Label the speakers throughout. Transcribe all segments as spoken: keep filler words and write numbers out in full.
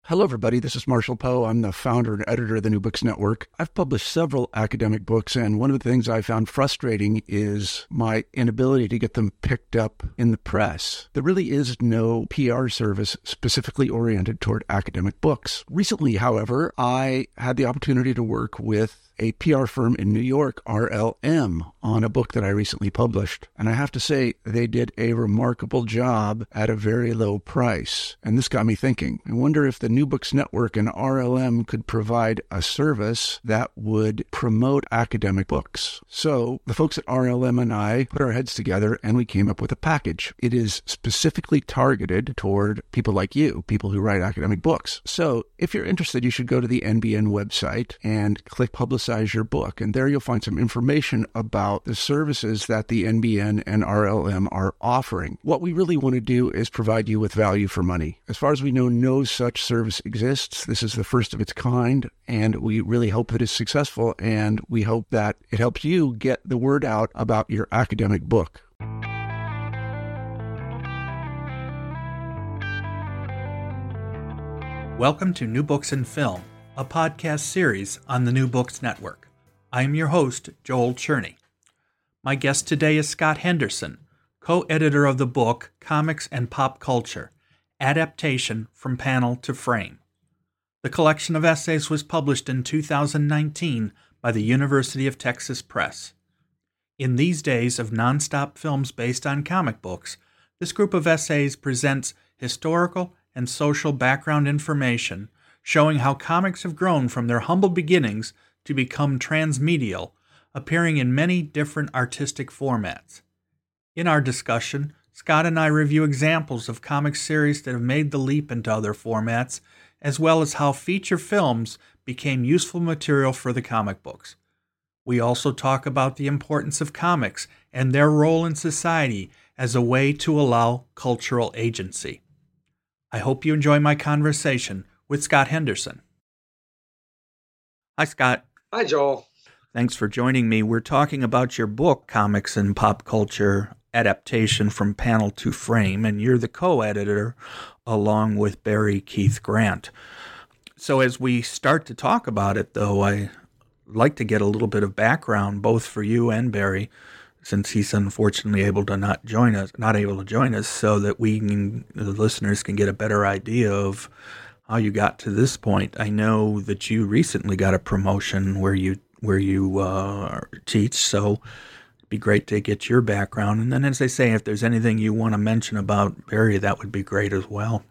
Speaker 1: Hello, everybody. This is Marshall Poe. I'm the founder and editor of the New Books Network. I've published several academic books, and one of the things I found frustrating is my inability to get them picked up in the press. There really is no P R service specifically oriented toward academic books. Recently, however, I had the opportunity to work with a P R firm in New York, R L M, on a book that I recently published. And I have to say, they did a remarkable job at a very low price. And this got me thinking. I wonder if the New Books Network and R L M could provide a service that would promote academic books. So the folks at R L M and I put our heads together and we came up with a package. It is specifically targeted toward people like you, people who write academic books. So if you're interested, you should go to the N B N website and click Publicize your book. And there you'll find some information about the services that the N B N and R L M are offering. What we really want to do is provide you with value for money. As far as we know, no such service exists. This is the first of its kind, and we really hope that it's successful, and we hope that it helps you get the word out about your academic book.
Speaker 2: Welcome to New Books in Film, a podcast series on the New Books Network. I am your host, Joel Cherney. My guest today is Scott Henderson, co-editor of the book Comics and Pop Culture, Adaptation from Panel to Frame. The collection of essays was published in two thousand nineteen by the University of Texas Press. In these days of nonstop films based on comic books, this group of essays presents historical and social background information showing how comics have grown from their humble beginnings to become transmedial, appearing in many different artistic formats. In our discussion, Scott and I review examples of comic series that have made the leap into other formats, as well as how feature films became useful material for the comic books. We also talk about the importance of comics and their role in society as a way to allow cultural agency. I hope you enjoy my conversation with Scott Henderson. Hi, Scott.
Speaker 3: Hi, Joel.
Speaker 2: Thanks for joining me. We're talking about your book, Comics and Pop Culture, Adaptation from Panel to Frame, and you're the co-editor along with Barry Keith Grant. So as we start to talk about it, though, I'd like to get a little bit of background, both for you and Barry, since he's unfortunately able to not join us, not able to join us, so that we can, the listeners can get a better idea of how you got to this point. I know that you recently got a promotion where you where you uh, teach, so it'd be great to get your background. And then, as I say, if there's anything you want to mention about Barry, that would be great as well.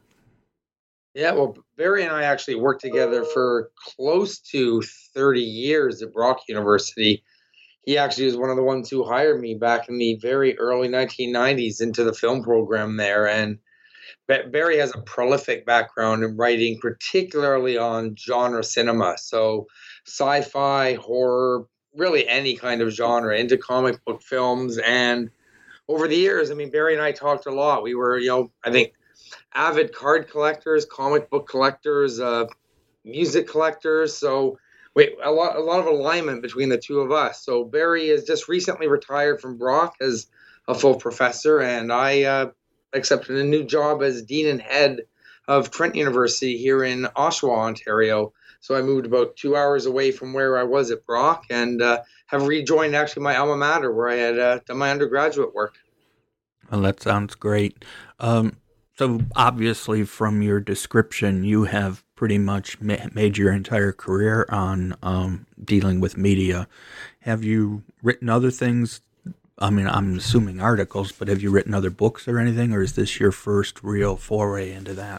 Speaker 3: Yeah, well, Barry and I actually worked together for close to thirty years at Brock University. He actually was one of the ones who hired me back in the very early nineteen nineties into the film program there. And Barry has a prolific background in writing, particularly on genre cinema. So sci-fi, horror, really any kind of genre into comic book films. And over the years, I mean, Barry and I talked a lot. We were, you know, I think avid card collectors, comic book collectors, uh, music collectors. So wait, a lot, a lot of alignment between the two of us. So Barry has just recently retired from Brock as a full professor, and I uh, accepted a new job as dean and head of Trent University here in Oshawa, Ontario. So I moved about two hours away from where I was at Brock, and uh, have rejoined actually my alma mater where I had uh, done my undergraduate work.
Speaker 2: Well, that sounds great. Um, so obviously from your description, you have pretty much ma- made your entire career on um, dealing with media. Have you written other things? I mean, I'm assuming articles, but have you written other books or anything, or is this your first real foray into that?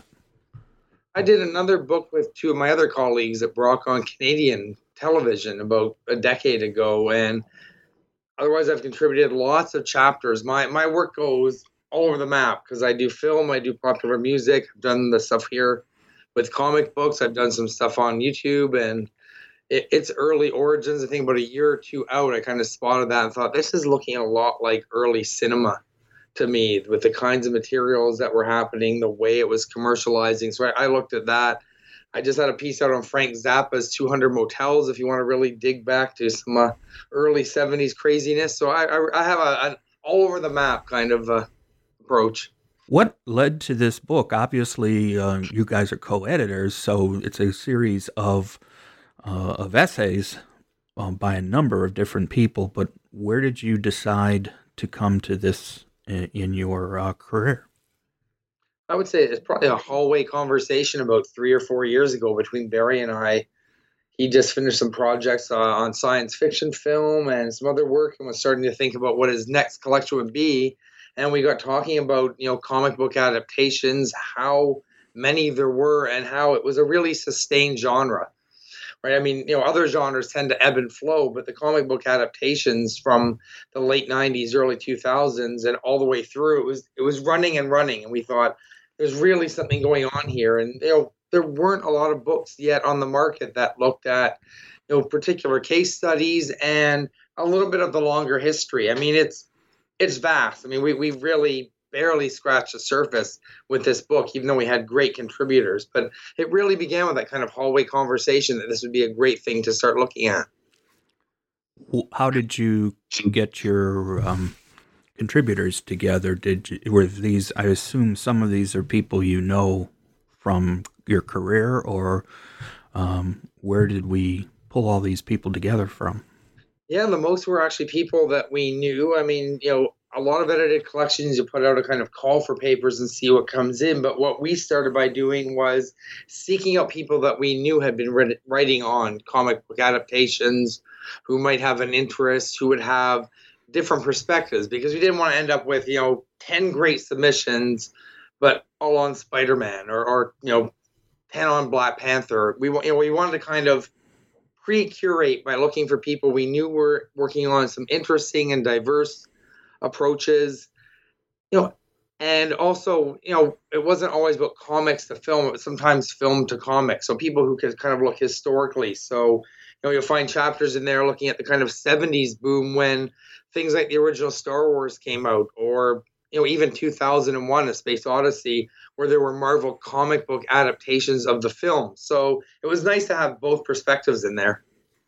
Speaker 3: I did another book with two of my other colleagues at Brock on Canadian television about a decade ago, and otherwise I've contributed lots of chapters. My my work goes all over the map because I do film, I do popular music, I've done the stuff here with comic books, I've done some stuff on YouTube, and it, its early origins, I think about a year or two out, I kind of spotted that and thought, this is looking a lot like early cinema to me, with the kinds of materials that were happening, the way it was commercializing. So I, I looked at that. I just had a piece out on Frank Zappa's two hundred Motels, if you want to really dig back to some uh, early seventies craziness. So I, I, I have a, an all over the map kind of uh, approach.
Speaker 2: What led to this book? Obviously, uh, you guys are co-editors, so it's a series of uh, of essays um, by a number of different people. But where did you decide to come to this in, in your uh, career?
Speaker 3: I would say it's probably a hallway conversation about three or four years ago between Barry and I. He just finished some projects uh, on science fiction film and some other work, and was starting to think about what his next collection would be. And we got talking about, you know, comic book adaptations, how many there were, and how it was a really sustained genre. Right? I mean, you know, other genres tend to ebb and flow, but the comic book adaptations from the late nineties, early two thousands, and all the way through, it was it was running and running, and we thought there's really something going on here. And you know, there weren't a lot of books yet on the market that looked at, you know, particular case studies and a little bit of the longer history. I mean, it's it's vast. I mean, we we really barely scratched the surface with this book, even though we had great contributors. But it really began with that kind of hallway conversation that this would be a great thing to start looking at.
Speaker 2: How did you get your um, contributors together? Did you, were these? I assume some of these are people you know from your career, or um, where did we pull all these people together from?
Speaker 3: Yeah, the most were actually people that we knew. I mean, you know, a lot of edited collections, you put out a kind of call for papers and see what comes in. But what we started by doing was seeking out people that we knew had been writ- writing on comic book adaptations, who might have an interest, who would have different perspectives, because we didn't want to end up with, you know, ten great submissions, but all on Spider-Man, or, or you know, ten on Black Panther. We, you know, we wanted to kind of pre-curate by looking for people we knew were working on some interesting and diverse approaches, you know, and also, you know, it wasn't always about comics to film, it was sometimes film to comics. So people who could kind of look historically. So, you know, you'll find chapters in there looking at the kind of seventies boom when things like the original Star Wars came out, or, you know, even two thousand one, A Space Odyssey, where there were Marvel comic book adaptations of the film. So it was nice to have both perspectives in there.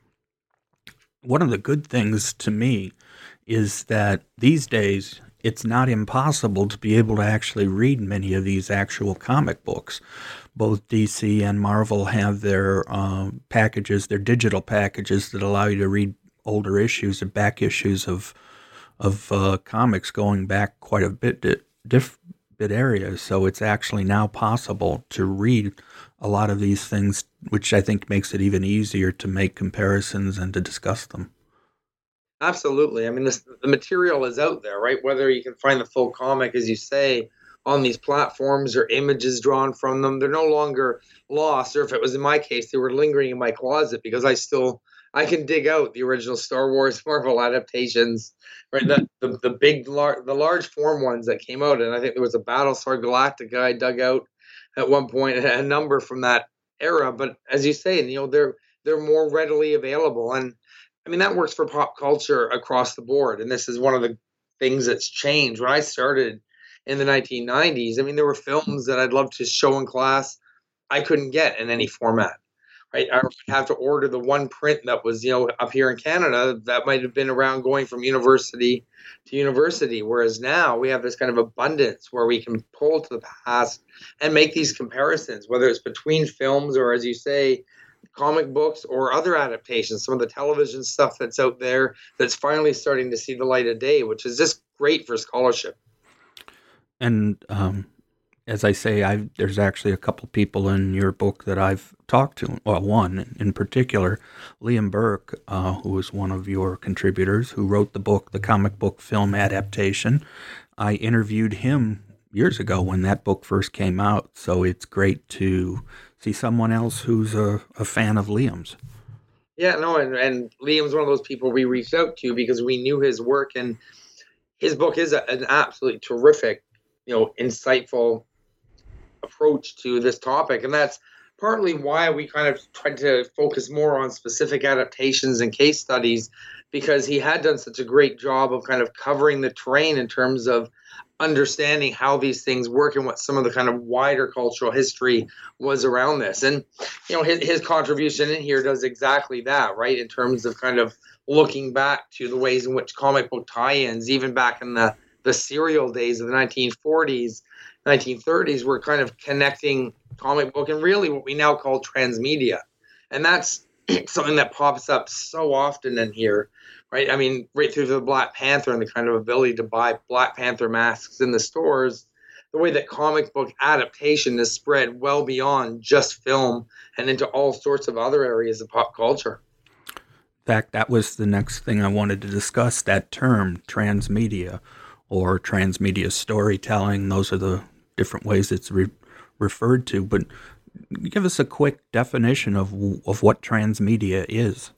Speaker 2: One of the good things to me is that these days it's not impossible to be able to actually read many of these actual comic books. Both D C and Marvel have their uh, packages, their digital packages that allow you to read older issues and back issues of of uh, comics going back quite a bit di- diff- bit areas. So it's actually now possible to read a lot of these things, which I think makes it even easier to make comparisons and to discuss them.
Speaker 3: Absolutely. I mean, this, the material is out there, right? Whether you can find the full comic, as you say, on these platforms, or images drawn from them, they're no longer lost. Or if it was in my case, they were lingering in my closet, because I still, I can dig out the original Star Wars Marvel adaptations, right? The the, the big, lar- the large form ones that came out. And I think there was a Battlestar Galactica I dug out at one point, a number from that era. But as you say, you know, they're they're more readily available. And I mean, that works for pop culture across the board. And this is one of the things that's changed. When I started in the nineteen nineties, I mean, there were films that I'd love to show in class I couldn't get in any format, right? I would have to order the one print that was, you know, up here in Canada that might have been around going from university to university. Whereas now we have this kind of abundance where we can pull to the past and make these comparisons, whether it's between films or, as you say, comic books or other adaptations, some of the television stuff that's out there that's finally starting to see the light of day, which is just great for scholarship.
Speaker 2: And um, as I say, I've, there's actually a couple people in your book that I've talked to. Well, one in particular, Liam Burke, uh, who was one of your contributors, who wrote the book, the comic book film adaptation. I interviewed him years ago when that book first came out, so it's great to see someone else who's a, a fan of Liam's.
Speaker 3: Yeah, no, and, and Liam's one of those people we reached out to because we knew his work, and his book is a, an absolutely terrific, you know, insightful approach to this topic. And that's partly why we kind of tried to focus more on specific adaptations and case studies, because he had done such a great job of kind of covering the terrain in terms of understanding how these things work and what some of the kind of wider cultural history was around this. And, you know, his, his contribution in here does exactly that, right? In terms of kind of looking back to the ways in which comic book tie-ins, even back in the, the serial days of the nineteen forties, nineteen thirties were kind of connecting comic book and really what we now call transmedia. And that's something that pops up so often in here, right? I mean, right through the Black Panther and the kind of ability to buy Black Panther masks in the stores, the way that comic book adaptation is spread well beyond just film and into all sorts of other areas of pop culture.
Speaker 2: In fact, that was the next thing I wanted to discuss, that term, transmedia, or transmedia storytelling. Those are the different ways it's re- referred to. But give us a quick definition of of what transmedia is.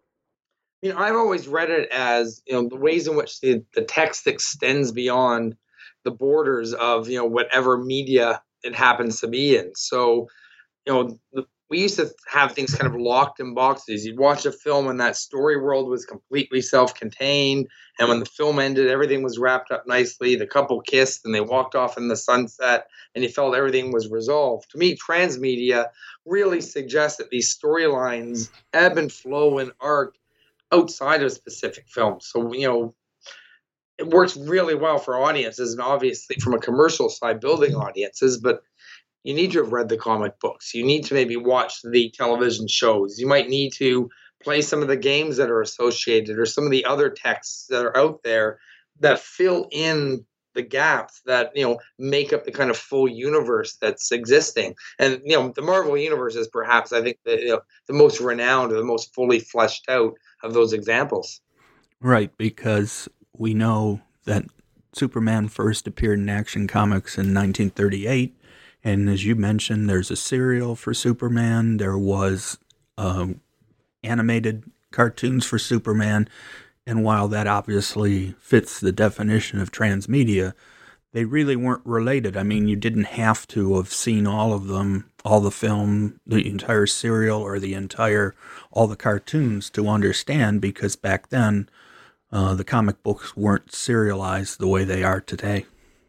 Speaker 3: You know, I've always read it as, you know, the ways in which the, the text extends beyond the borders of, you know, whatever media it happens to be in. So, you know, we used to have things kind of locked in boxes. You'd watch a film and that story world was completely self-contained. And when the film ended, everything was wrapped up nicely. The couple kissed and they walked off in the sunset and you felt everything was resolved. To me, transmedia really suggests that these storylines ebb and flow and arc outside of specific films. So, you know, it works really well for audiences and obviously from a commercial side, building audiences, but you need to have read the comic books. You need to maybe watch the television shows. You might need to play some of the games that are associated or some of the other texts that are out there that fill in the gaps that, you know, make up the kind of full universe that's existing. And, you know, the Marvel universe is perhaps, I think, the, you know, the most renowned or the most fully fleshed out of those examples.
Speaker 2: Right, because we know that Superman first appeared in Action Comics in nineteen thirty-eight. And as you mentioned, there's a serial for Superman. There was um, animated cartoons for Superman. And while that obviously fits the definition of transmedia, they really weren't related. I mean, you didn't have to have seen all of them, all the film, the entire serial, or the entire, all the cartoons to understand, because back then, uh, the comic books weren't serialized the way they are today.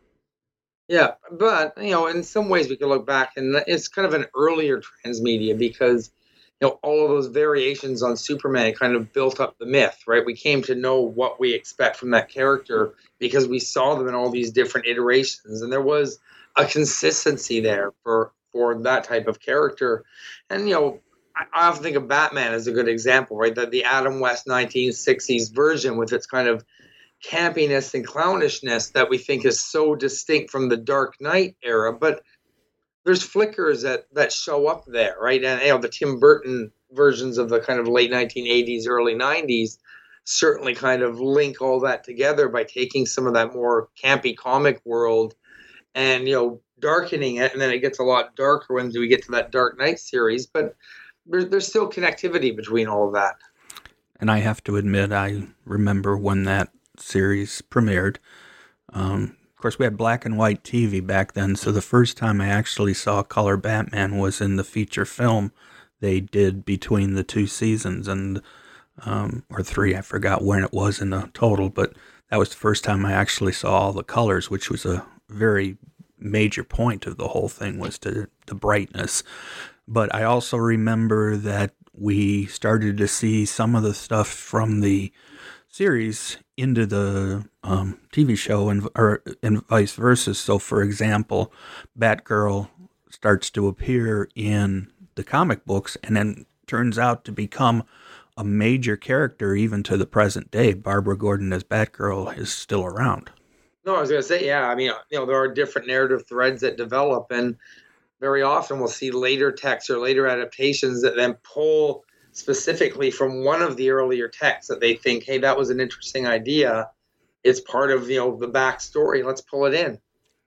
Speaker 3: Yeah, but, you know, in some ways we could look back and it's kind of an earlier transmedia because, you know, all of those variations on Superman kind of built up the myth, right? We came to know what we expect from that character because we saw them in all these different iterations, and there was a consistency there for, for that type of character. And, you know, I, I often think of Batman as a good example, right? That the Adam West nineteen sixties version with its kind of campiness and clownishness that we think is so distinct from the Dark Knight era, but there's flickers that that show up there, right? And, you know, the Tim Burton versions of the kind of late nineteen eighties, early nineties certainly kind of link all that together by taking some of that more campy comic world and, you know, darkening it, and then it gets a lot darker when we get to that Dark Knight series, but there's, there's still connectivity between all of that.
Speaker 2: And I have to admit, I remember when that series premiered. Um, of course, we had black and white T V back then, so the first time I actually saw color Batman was in the feature film they did between the two seasons, and um, or three, I forgot when it was in the total, but that was the first time I actually saw all the colors, which was a very major point of the whole thing, was to the brightness. But I also remember that we started to see some of the stuff from the series into the um, T V show and or and vice versa. So, for example, Batgirl starts to appear in the comic books and then turns out to become a major character even to the present day. Barbara Gordon as Batgirl is still around.
Speaker 3: No, I was going to say, yeah, I mean, you know, there are different narrative threads that develop, and very often we'll see later texts or later adaptations that then pull specifically from one of the earlier texts that they think, hey, that was an interesting idea. It's part of, you know, the backstory. Let's pull it in.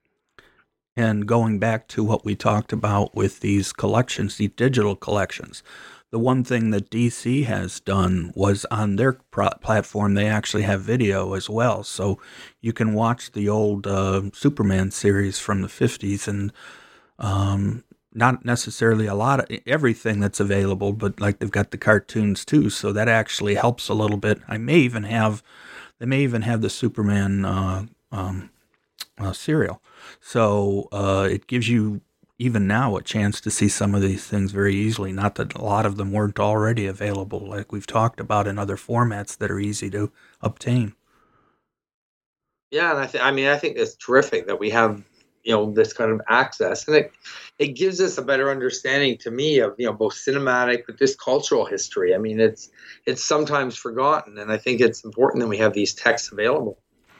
Speaker 2: And going back to what we talked about with these collections, these digital collections, the one thing that D C has done was on their pro- platform, they actually have video as well. So you can watch the old uh, Superman series from the fifties, and um, not necessarily a lot of everything that's available, but like they've got the cartoons too. So that actually helps a little bit. I may even have, they may even have the Superman uh, um, uh, serial. So uh, it gives you even now a chance to see some of these things very easily. Not that a lot of them weren't already available, like we've talked about in other formats that are easy to obtain.
Speaker 3: Yeah, and I think I mean I think it's terrific that we have you know this kind of access, and it it gives us a better understanding to me of you know both cinematic but just cultural history. I mean, it's it's sometimes forgotten, and I think it's important that we have these texts available.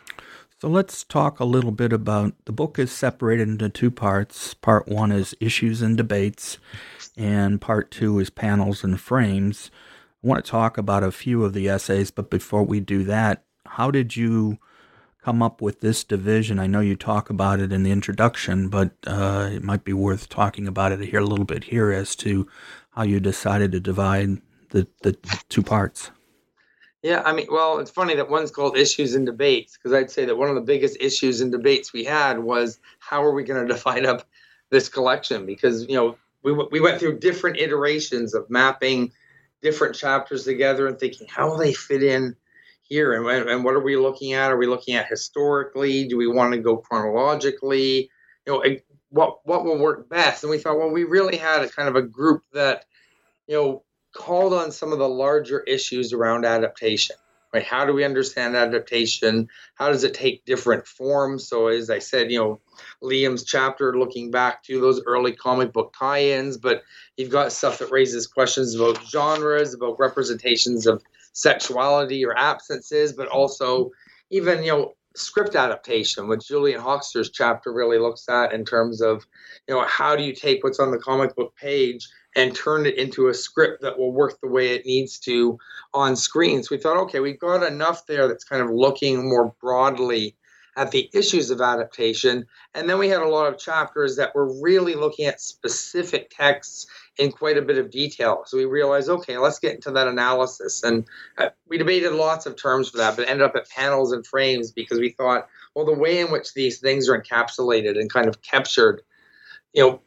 Speaker 2: So let's talk a little bit about, the book is separated into two parts. Part one is issues and debates, and part two is panels and frames. I want to talk about a few of the essays, but before we do that, how did you come up with this division? I know you talk about it in the introduction, but uh, it might be worth talking about it here a little bit here as to how you decided to divide the, the two parts.
Speaker 3: Yeah, I mean, well, it's funny that one's called issues and debates, because I'd say that one of the biggest issues and debates we had was how are we going to divide up this collection? Because, you know, we, we went through different iterations of mapping different chapters together and thinking, how will they fit in here? And, and what are we looking at? Are we looking at historically? Do we want to go chronologically? You know, what, what will work best? And we thought, well, we really had a kind of a group that, you know, called on some of the larger issues around adaptation, right? How do we understand adaptation? How does it take different forms? So as I said, you know, Liam's chapter looking back to those early comic book tie-ins, but you've got stuff that raises questions about genres, about representations of sexuality or absences, but also even, you know, script adaptation, which Julian Hoxter's chapter really looks at in terms of, you know, how do you take what's on the comic book page and turn it into a script that will work the way it needs to on screen. So we thought, okay, we've got enough there that's kind of looking more broadly at the issues of adaptation. And then we had a lot of chapters that were really looking at specific texts in quite a bit of detail. So we realized, okay, let's get into that analysis. And uh, we debated lots of terms for that, but ended up at panels and frames because we thought, well, the way in which these things are encapsulated and kind of captured, you know,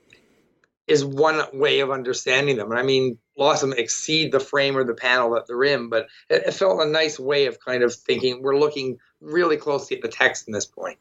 Speaker 3: is one way of understanding them. And I mean, lots of them exceed the frame or the panel that they're in, but it, it felt a nice way of kind of thinking we're looking really closely at the text in this point.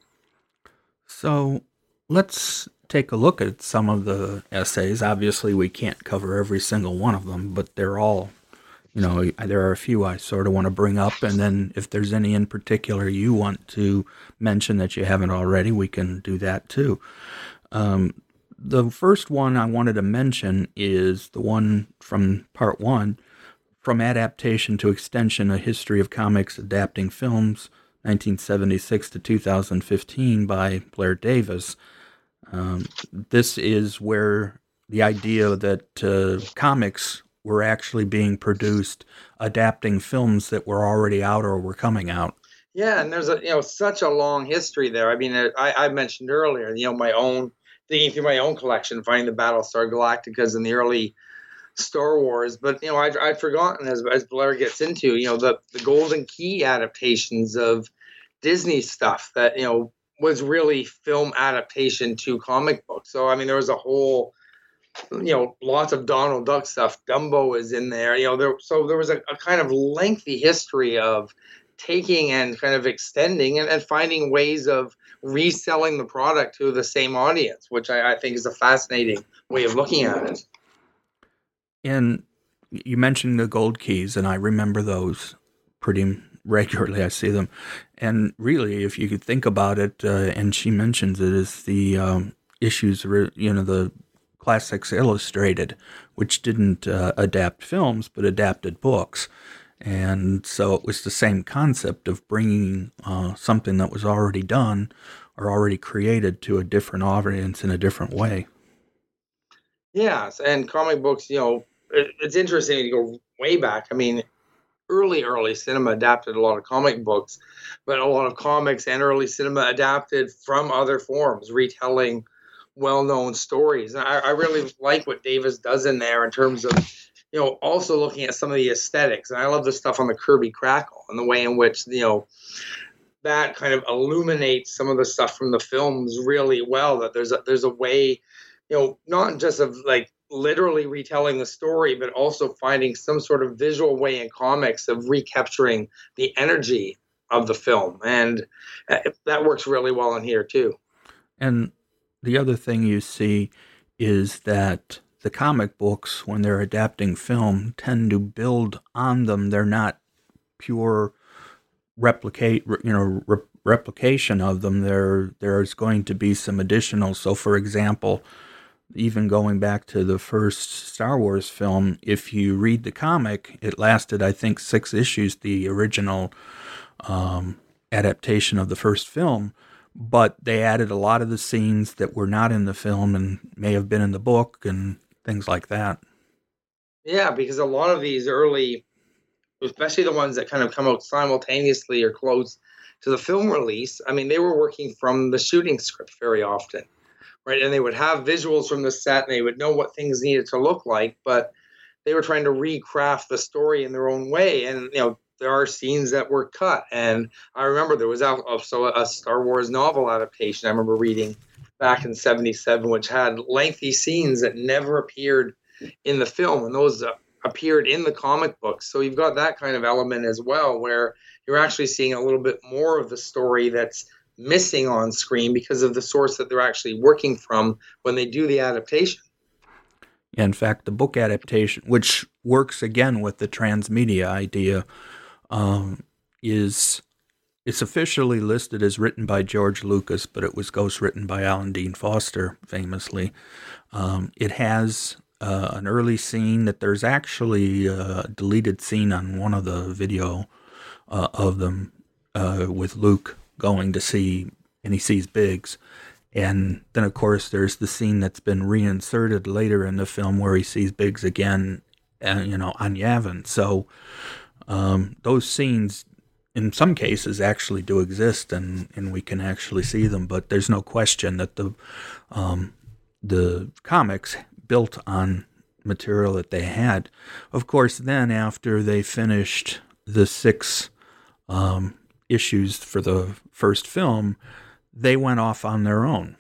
Speaker 2: So let's take a look at some of the essays. Obviously, we can't cover every single one of them, but they're all, you know, there are a few I sort of want to bring up, and then if there's any in particular you want to mention that you haven't already, we can do that too. Um, The first one I wanted to mention is the one from part one, From Adaptation to Extension, A History of Comics Adapting Films, nineteen seventy-six to two thousand fifteen by Blair Davis. Um, this is where the idea that uh, comics were actually being produced, adapting films that were already out or were coming out.
Speaker 3: Yeah, and there's a you know such a long history there. I mean, I, I mentioned earlier, you know, my own digging through my own collection, finding the Battlestar Galacticas in the early Star Wars. But, you know, I'd, I'd forgotten, as, as Blair gets into, you know, the, the Golden Key adaptations of Disney stuff that, you know, was really film adaptation to comic books. So, I mean, there was a whole, you know, lots of Donald Duck stuff. Dumbo is in there, you know, there, so there was a, a kind of lengthy history of taking and kind of extending and, and finding ways of reselling the product to the same audience, which I, I think is a fascinating way of looking at it.
Speaker 2: And you mentioned the Gold Keys, and I remember those pretty regularly. I see them. And really, if you could think about it, uh, and she mentions it, is the um, issues, you know, the Classics Illustrated, which didn't uh, adapt films, but adapted books. And so it was the same concept of bringing uh, something that was already done or already created to a different audience in a different way.
Speaker 3: Yes, and comic books, you know, it, it's interesting to go way back. I mean, early, early cinema adapted a lot of comic books, but a lot of comics and early cinema adapted from other forms, retelling well-known stories. And I, I really like what Davis does in there in terms of, you know, also looking at some of the aesthetics. And I love the stuff on the Kirby Crackle and the way in which, you know, that kind of illuminates some of the stuff from the films really well, that there's a, there's a way, you know, not just of like literally retelling the story, but also finding some sort of visual way in comics of recapturing the energy of the film. And that works really well in here too.
Speaker 2: And the other thing you see is that the comic books, when they're adapting film, tend to build on them. They're not pure replicate, you know, re- replication of them, there there's going to be some additional. So, for example, even going back to the first Star Wars film, if you read the comic, it lasted, I think, six issues, the original um, adaptation of the first film, but they added a lot of the scenes that were not in the film and may have been in the book and things like that.
Speaker 3: Yeah, because a lot of these early, especially the ones that kind of come out simultaneously or close to the film release, I mean, they were working from the shooting script very often. Right, and they would have visuals from the set, and they would know what things needed to look like, but they were trying to recraft the story in their own way. And you know, there are scenes that were cut. And I remember there was also a Star Wars novel adaptation I remember reading back in seventy-seven, which had lengthy scenes that never appeared in the film, and those uh, appeared in the comic books. So you've got that kind of element as well, where you're actually seeing a little bit more of the story that's missing on screen because of the source that they're actually working from when they do the adaptation.
Speaker 2: In fact, the book adaptation, which works again with the transmedia idea, um, is it's officially listed as written by George Lucas, but it was ghostwritten by Alan Dean Foster, famously. Um, it has uh, an early scene that there's actually a deleted scene on one of the video uh, of them uh, with Luke going to see, and he sees Biggs. And then, of course, there's the scene that's been reinserted later in the film where he sees Biggs again, uh, you know, on Yavin. So um, those scenes, in some cases, actually do exist, and, and we can actually see them. But there's no question that the um, the comics built on material that they had. Of course, then after they finished the six um, issues for the first film, they went off on their own.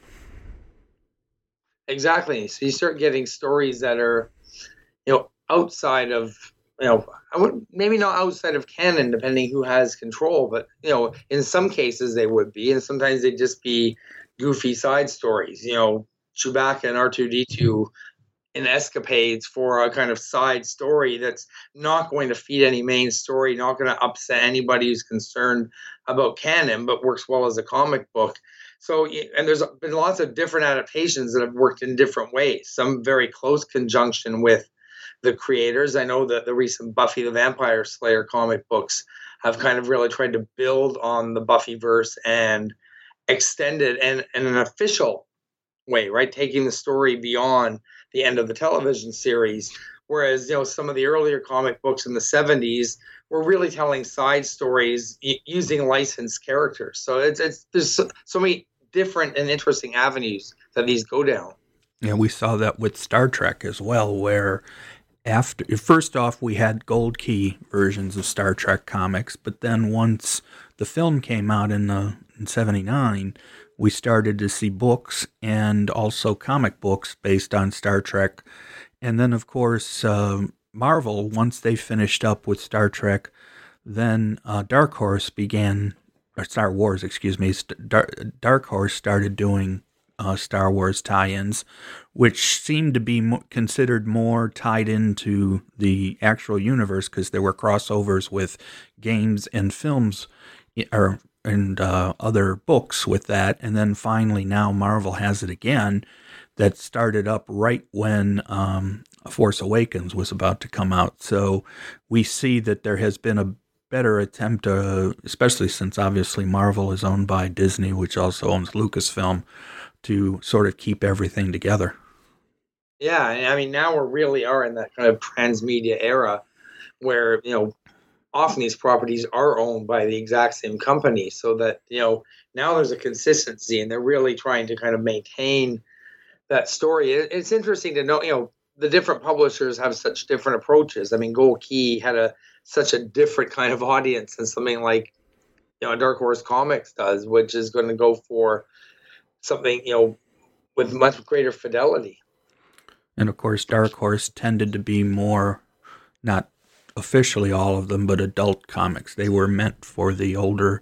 Speaker 3: Exactly. So you start getting stories that are, you know, outside of, you know, I would maybe not outside of canon, depending who has control, but, you know, in some cases they would be, and sometimes they'd just be goofy side stories, you know, Chewbacca and R two D two in escapades for a kind of side story that's not going to feed any main story, not going to upset anybody who's concerned about canon, but works well as a comic book. So, and there's been lots of different adaptations that have worked in different ways, some very close conjunction with the creators. I know that the recent Buffy the Vampire Slayer comic books have kind of really tried to build on the Buffyverse and extend it in, in an official way, right? Taking the story beyond the end of the television series. Whereas, you know, some of the earlier comic books in the seventies were really telling side stories y- using licensed characters. So it's, it's there's so, so many different and interesting avenues that these go down.
Speaker 2: Yeah, we saw that with Star Trek as well, where after first off we had Gold Key versions of Star Trek comics, but then once the film came out in the in seventy-nine, we started to see books and also comic books based on Star Trek. And then, of course, uh, Marvel, once they finished up with Star Trek, then uh, Dark Horse began, or Star Wars, excuse me, Dark, Dark Horse started doing uh, Star Wars tie-ins, which seemed to be mo- considered more tied into the actual universe because there were crossovers with games and films, or and uh, other books with that. And then finally now Marvel has it again, that started up right when um, Force Awakens was about to come out. So we see that there has been a better attempt, uh, especially since obviously Marvel is owned by Disney, which also owns Lucasfilm, to sort of keep everything together.
Speaker 3: Yeah, I mean, now we really are in that kind of transmedia era where, you know, often these properties are owned by the exact same company, so that, you know, now there's a consistency and they're really trying to kind of maintain that story. It's interesting to know, you know, the different publishers have such different approaches. I mean, Gold Key had a such a different kind of audience than something like, you know, Dark Horse Comics does, which is going to go for something, you know, with much greater fidelity.
Speaker 2: And of course, Dark Horse tended to be more, not officially all of them, but adult comics. They were meant for the older,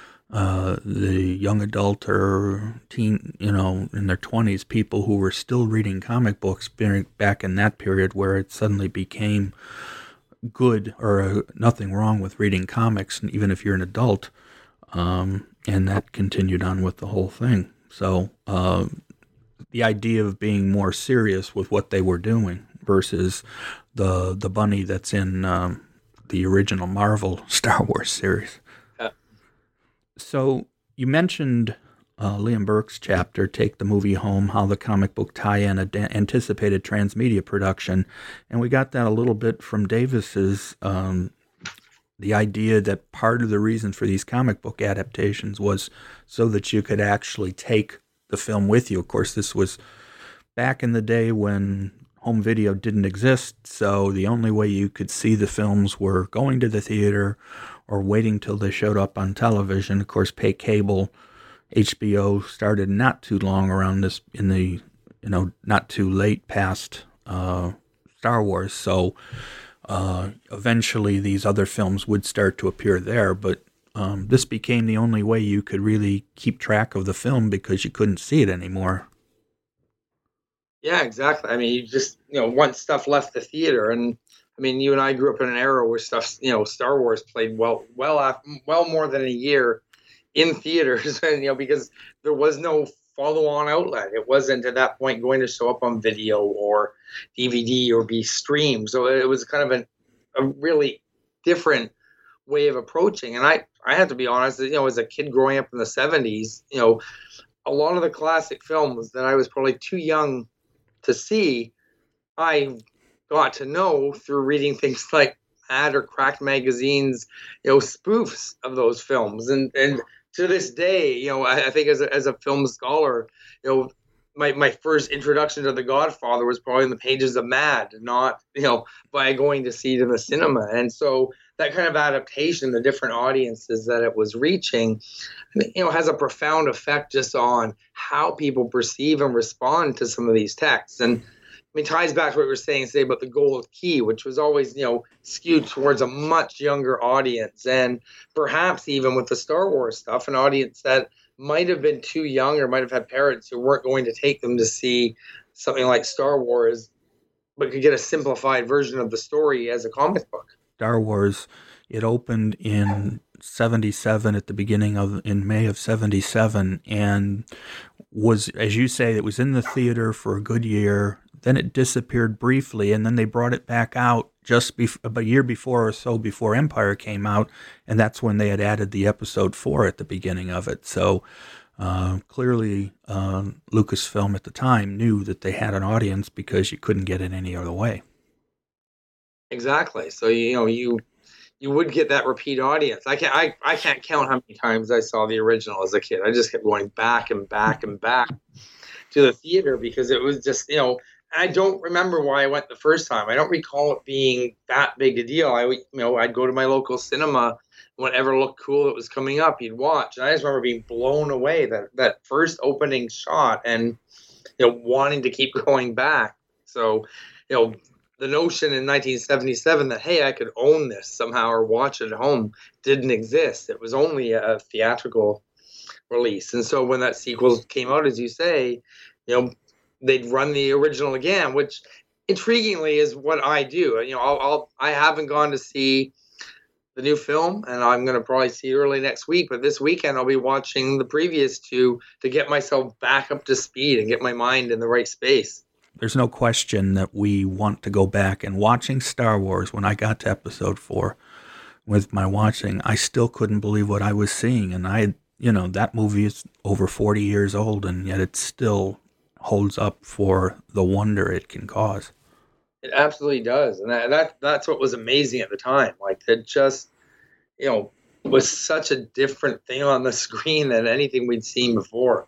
Speaker 2: uh, the young adult or teen, you know, in their twenties, people who were still reading comic books back in that period where it suddenly became good or uh, nothing wrong with reading comics, even if you're an adult. Um, and that continued on with the whole thing. So uh, the idea of being more serious with what they were doing versus the the bunny that's in um, the original Marvel Star Wars series.
Speaker 3: Yeah.
Speaker 2: So you mentioned uh, Liam Burke's chapter, Take the Movie Home, How the Comic Book Tie-In Ad- Anticipated Transmedia Production, and we got that a little bit from Davis's, um, the idea that part of the reason for these comic book adaptations was so that you could actually take the film with you. Of course, this was back in the day when home video didn't exist, so the only way you could see the films were going to the theater or waiting till they showed up on television. Of course, pay cable. H B O started not too long around this, in the, you know, not too late past uh, Star Wars, so uh, eventually these other films would start to appear there, but um, this became the only way you could really keep track of the film because you couldn't see it anymore.
Speaker 3: Yeah, exactly. I mean, you just, you know, once stuff left the theater, and I mean, you and I grew up in an era where stuff, you know, Star Wars played well, well, after, well more than a year in theaters, and you know, because there was no follow-on outlet. It wasn't at that point going to show up on video or D V D or be streamed. So it was kind of an, a really different way of approaching. And I, I have to be honest, you know, as a kid growing up in the seventies, you know, a lot of the classic films that I was probably too young to see, I got to know through reading things like Mad or Cracked magazines, you know, spoofs of those films. And and to this day, you know, I, I think as a, as a film scholar, you know, my, my first introduction to The Godfather was probably in the pages of Mad, not, you know, by going to see it in the cinema. And so that kind of adaptation, the different audiences that it was reaching, you know, has a profound effect just on how people perceive and respond to some of these texts. And I mean, ties back to what we were saying today about the gold key, which was always, you know, skewed towards a much younger audience. And perhaps even with the Star Wars stuff, an audience that might have been too young or might have had parents who weren't going to take them to see something like Star Wars, but could get a simplified version of the story as a comic book.
Speaker 2: Star Wars, it opened in seventy-seven at the beginning of, in May of seventy-seven, and was, as you say, it was in the theater for a good year. Then it disappeared briefly, and then they brought it back out just bef- a year before or so before Empire came out, and that's when they had added the episode four at the beginning of it. So uh, clearly uh, Lucasfilm at the time knew that they had an audience because you couldn't get it any other way.
Speaker 3: Exactly. So, you know, you you would get that repeat audience. I can't I, I can't count how many times I saw the original as a kid. I just kept going back and back and back to the theater because it was just, you know, I don't remember why I went the first time. I don't recall it being that big a deal. I, you know, I'd go to my local cinema, whatever looked cool that was coming up, you'd watch. And I just remember being blown away that that first opening shot, and you know, wanting to keep going back. So, you know, the notion in nineteen seventy-seven that hey, I could own this somehow or watch it at home didn't exist. It was only a theatrical release. And so when that sequel came out, as you say, you know, they'd run the original again, which intriguingly is what I do. You know, I'll, I'll I haven't gone to see the new film, and I'm going to probably see it early next week. But this weekend, I'll be watching the previous two to get myself back up to speed and get my mind in the right space.
Speaker 2: There's no question that we want to go back. And watching Star Wars, when I got to episode four with my watching, I still couldn't believe what I was seeing. And I, you know, that movie is over forty years old, and yet it still holds up for the wonder it can cause.
Speaker 3: It absolutely does. And that, that that's what was amazing at the time. Like, it just, you know, was such a different thing on the screen than anything we'd seen before.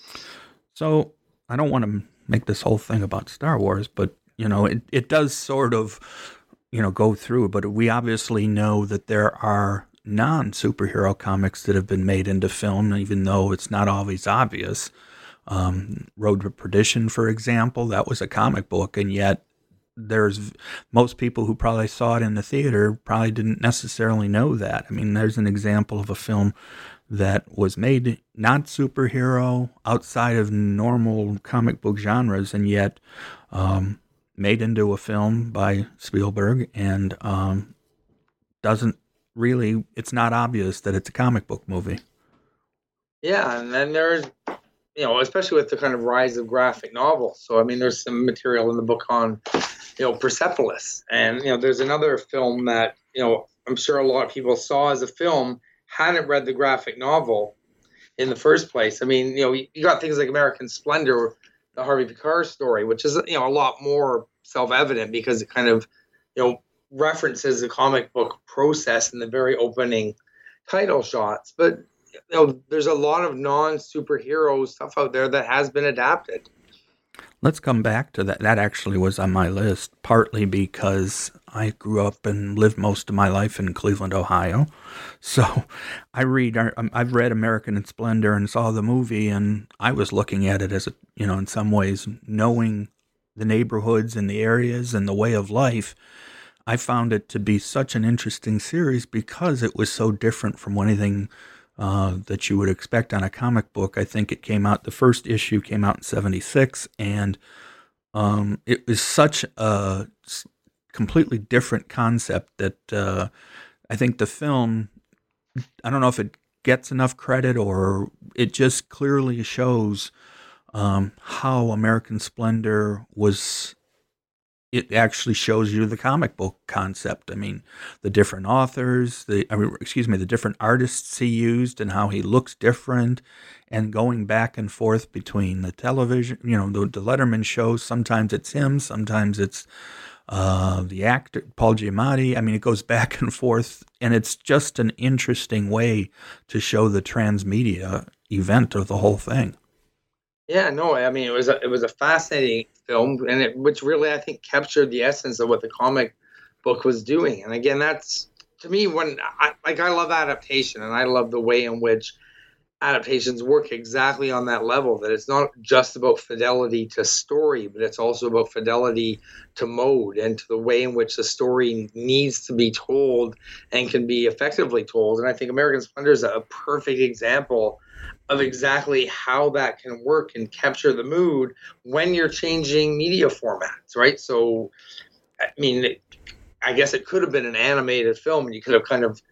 Speaker 2: So I don't want to make this whole thing about Star Wars, but, you know, it, it does sort of, you know, go through. But we obviously know that there are non-superhero comics that have been made into film, even though it's not always obvious. Um, Road to Perdition, for example, that was a comic book, and yet there's most people who probably saw it in the theater probably didn't necessarily know that. I mean, there's an example of a film that was made not superhero, outside of normal comic book genres, and yet um, made into a film by Spielberg, and um, doesn't really, it's not obvious that it's a comic book movie.
Speaker 3: Yeah, and then there's, you know, especially with the kind of rise of graphic novels. So, I mean, there's some material in the book on, you know, Persepolis. And, you know, there's another film that, you know, I'm sure a lot of people saw as a film, hadn't read the graphic novel in the first place. I mean, you know, you got things like American Splendor, the Harvey Picard story, which is, you know, a lot more self-evident because it kind of, you know, references the comic book process in the very opening title shots. But, you know, there's a lot of non-superhero stuff out there that has been adapted.
Speaker 2: Let's come back to that. That actually was on my list, partly because I grew up and lived most of my life in Cleveland, Ohio. So I read, I've read American Splendor and saw the movie, and I was looking at it as, a, you know, in some ways, knowing the neighborhoods and the areas and the way of life. I found it to be such an interesting series because it was so different from anything Uh, that you would expect on a comic book. I think it came out, the first issue came out in seventy-six, and um, it was such a completely different concept that uh, I think the film, I don't know if it gets enough credit or it just clearly shows um, how American Splendor was. It actually shows you the comic book concept. I mean, the different authors, the I mean, excuse me, the different artists he used and how he looks different, and going back and forth between the television, you know, the, the Letterman shows. Sometimes it's him, sometimes it's uh, the actor Paul Giamatti. I mean, it goes back and forth, and it's just an interesting way to show the transmedia event of the whole thing.
Speaker 3: Yeah, no, I mean, it was a, it was a fascinating film, and it, which really, I think, captured the essence of what the comic book was doing. And again, that's, to me, when I, like, I love adaptation, and I love the way in which adaptations work exactly on that level, that it's not just about fidelity to story, but it's also about fidelity to mode and to the way in which the story needs to be told and can be effectively told. And I think American Splendor is a perfect example of exactly how that can work and capture the mood when you're changing media formats, right? So, I mean, it, I guess it could have been an animated film, and you could have kind of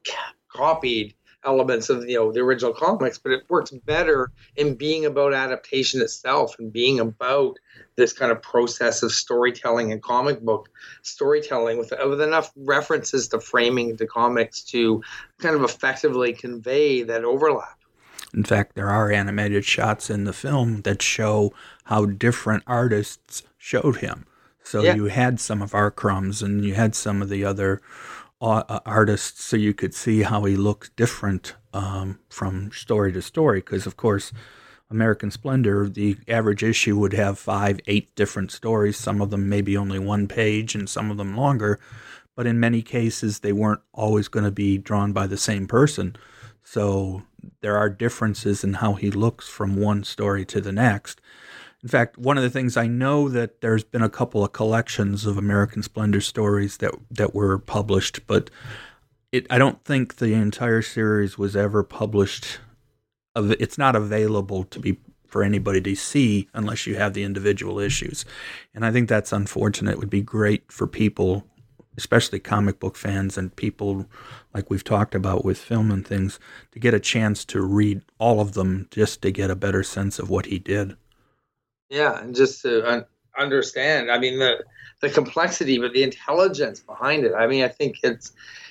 Speaker 3: copied elements of, you know, the original comics, but it works better in being about adaptation itself and being about this kind of process of storytelling and comic book storytelling with, with enough references to framing the comics to kind of effectively convey that overlap.
Speaker 2: In fact, there are animated shots in the film that show how different artists showed him. So yeah. You had some of R. Crumbs and you had some of the other uh, artists, so you could see how he looked different um, from story to story. Because, of course, American Splendor, the average issue would have five, eight different stories, some of them maybe only one page and some of them longer. But in many cases, they weren't always going to be drawn by the same person. So there are differences in how he looks from one story to the next. In fact, one of the things I know that there's been a couple of collections of American Splendor stories that that were published, but it I don't think the entire series was ever published. It's not available to be for anybody to see unless you have the individual issues. And I think that's unfortunate. It would be great for people, especially comic book fans and people like we've talked about with film and things, to get a chance to read all of them just to get a better sense of what he did.
Speaker 3: Yeah, and just to un- understand, I mean, the the complexity, but the intelligence behind it. I mean, I think it's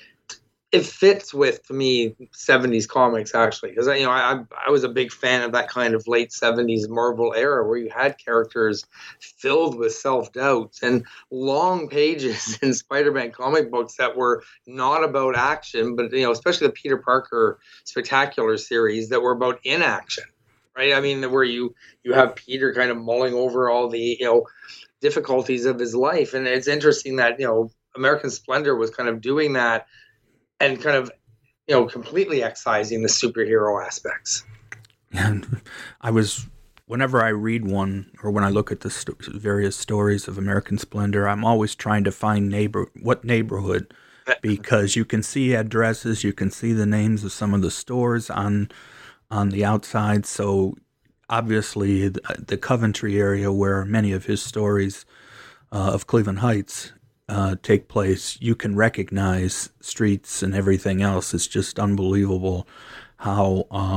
Speaker 3: it fits with, to me, seventies comics, actually, because you know I I was a big fan of that kind of late seventies Marvel era where you had characters filled with self-doubt and long pages in Spider-Man comic books that were not about action, but you know, especially the Peter Parker Spectacular series that were about inaction, right? I mean, where you you have Peter kind of mulling over all the, you know, difficulties of his life, and it's interesting that, you know, American Splendor was kind of doing that and kind of, you know, completely excising the superhero aspects.
Speaker 2: And I was, whenever I read one or when I look at the st- various stories of American Splendor, I'm always trying to find neighbor what neighborhood, because you can see addresses, you can see the names of some of the stores on on the outside. So obviously the, the Coventry area, where many of his stories uh, of Cleveland Heights Uh, take place, you can recognize streets and everything else. It's just unbelievable how um,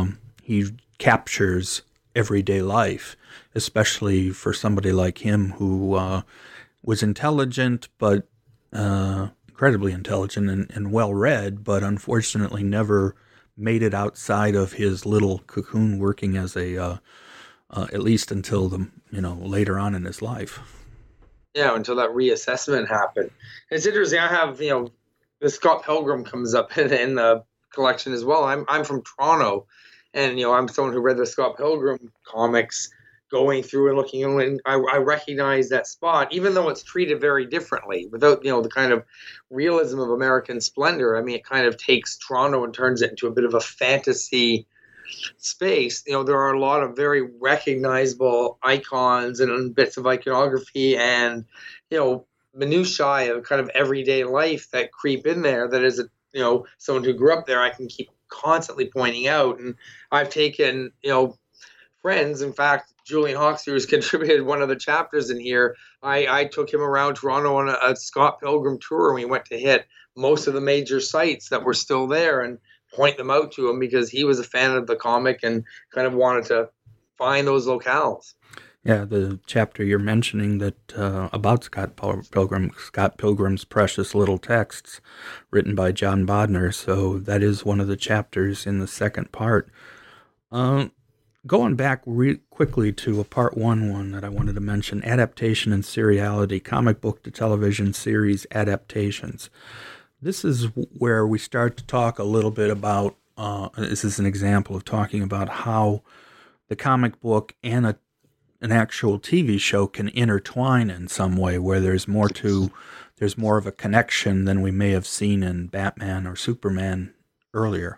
Speaker 2: he captures everyday life, especially for somebody like him who uh, was intelligent, but uh, incredibly intelligent and, and well-read, but unfortunately never made it outside of his little cocoon, working as a, uh, uh, at least until the, you know, later on in his life.
Speaker 3: Yeah, until that reassessment happened. It's interesting. I have, you know, the Scott Pilgrim comes up in, in the collection as well. I'm I'm from Toronto, and you know, I'm someone who read the Scott Pilgrim comics, going through and looking, and I, I recognize that spot, even though it's treated very differently, without, you know, the kind of realism of American Splendor. I mean, it kind of takes Toronto and turns it into a bit of a fantasy space. You know, there are a lot of very recognizable icons and bits of iconography and, you know, minutiae of kind of everyday life that creep in there. That is, a, you know, someone who grew up there, I can keep constantly pointing out. And I've taken, you know, friends. In fact, Julian Hawks, who has contributed one of the chapters in here, I, I took him around Toronto on a, a Scott Pilgrim tour, and we went to hit most of the major sites that were still there and point them out to him because he was a fan of the comic and kind of wanted to find those locales.
Speaker 2: Yeah, the chapter you're mentioning that uh, about Scott Pilgrim, Scott Pilgrim's Precious Little Texts, written by John Bodner. So that is one of the chapters in the second part. Um, Going back re- quickly to a part one one that I wanted to mention, adaptation and seriality, comic book to television series adaptations. This is where we start to talk a little bit about, uh, this is an example of talking about how the comic book and a, an actual T V show can intertwine in some way, where there's more to, there's more of a connection than we may have seen in Batman or Superman earlier.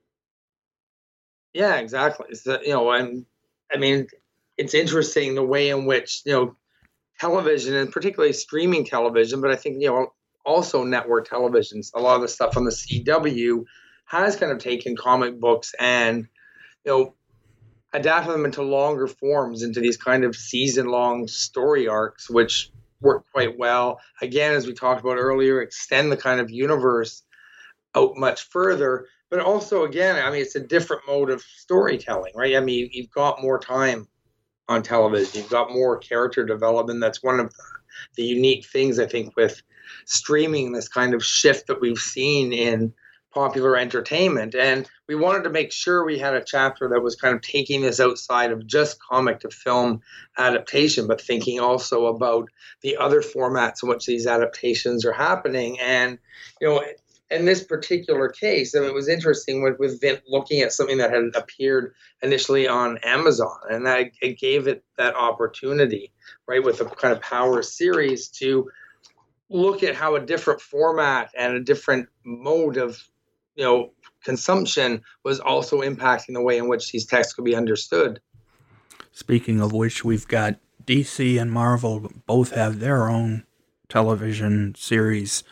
Speaker 3: Yeah, exactly. So, you know, and I mean, it's interesting the way in which, you know, television, and particularly streaming television, but I think, you know, also network televisions, a lot of the stuff on the C W has kind of taken comic books and, you know, adapted them into longer forms, into these kind of season-long story arcs, which work quite well. Again, as we talked about earlier, extend the kind of universe out much further. But also, again, I mean, it's a different mode of storytelling, right? I mean, you've got more time on television. You've got more character development. That's one of the, the unique things, I think, with streaming, this kind of shift that we've seen in popular entertainment. And we wanted to make sure we had a chapter that was kind of taking this outside of just comic to film adaptation, but thinking also about the other formats in which these adaptations are happening. And, you know, in this particular case, I mean, it was interesting with, with Vint looking at something that had appeared initially on Amazon, and that it gave it that opportunity, right, with the kind of Power series to look at how a different format and a different mode of, you know, consumption was also impacting the way in which these texts could be understood.
Speaker 2: Speaking of which, we've got D C and Marvel both have their own television series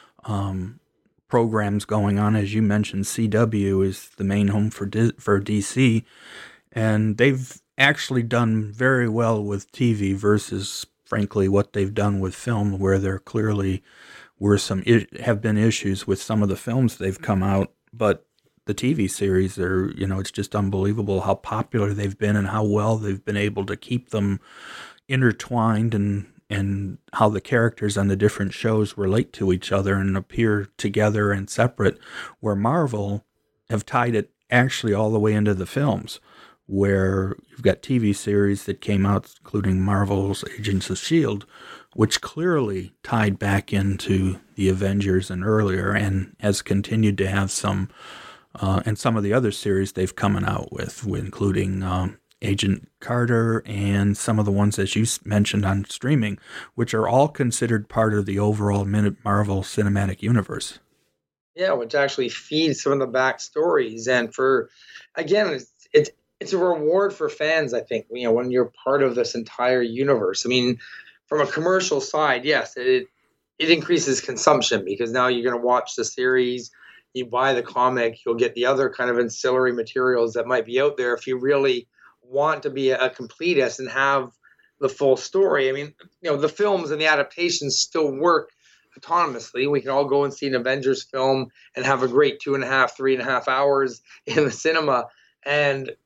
Speaker 2: um programs going on. As you mentioned, C W is the main home for D- for D C, and they've actually done very well with T V versus, frankly, what they've done with film, where there clearly were some I- have been issues with some of the films they've come out, but the T V series are, you know, it's just unbelievable how popular they've been and how well they've been able to keep them intertwined, and and how the characters on the different shows relate to each other and appear together and separate, where Marvel have tied it actually all the way into the films, where you've got T V series that came out, including Marvel's Agents of S H I E L D, which clearly tied back into the Avengers and earlier, and has continued to have some, uh, and some of the other series they've come out with, including um, Agent Carter, and some of the ones that you mentioned on streaming, which are all considered part of the overall Marvel Cinematic Universe.
Speaker 3: Yeah, which actually feeds some of the backstories. And for, again, it's, it's, it's a reward for fans, I think, you know, when you're part of this entire universe. I mean, from a commercial side, yes, it it increases consumption because now you're going to watch the series, you buy the comic, you'll get the other kind of ancillary materials that might be out there if you really want to be a completist and have the full story. I mean, you know, the films and the adaptations still work autonomously. We can all go and see an Avengers film and have a great two and a half, three and a half hours in the cinema. And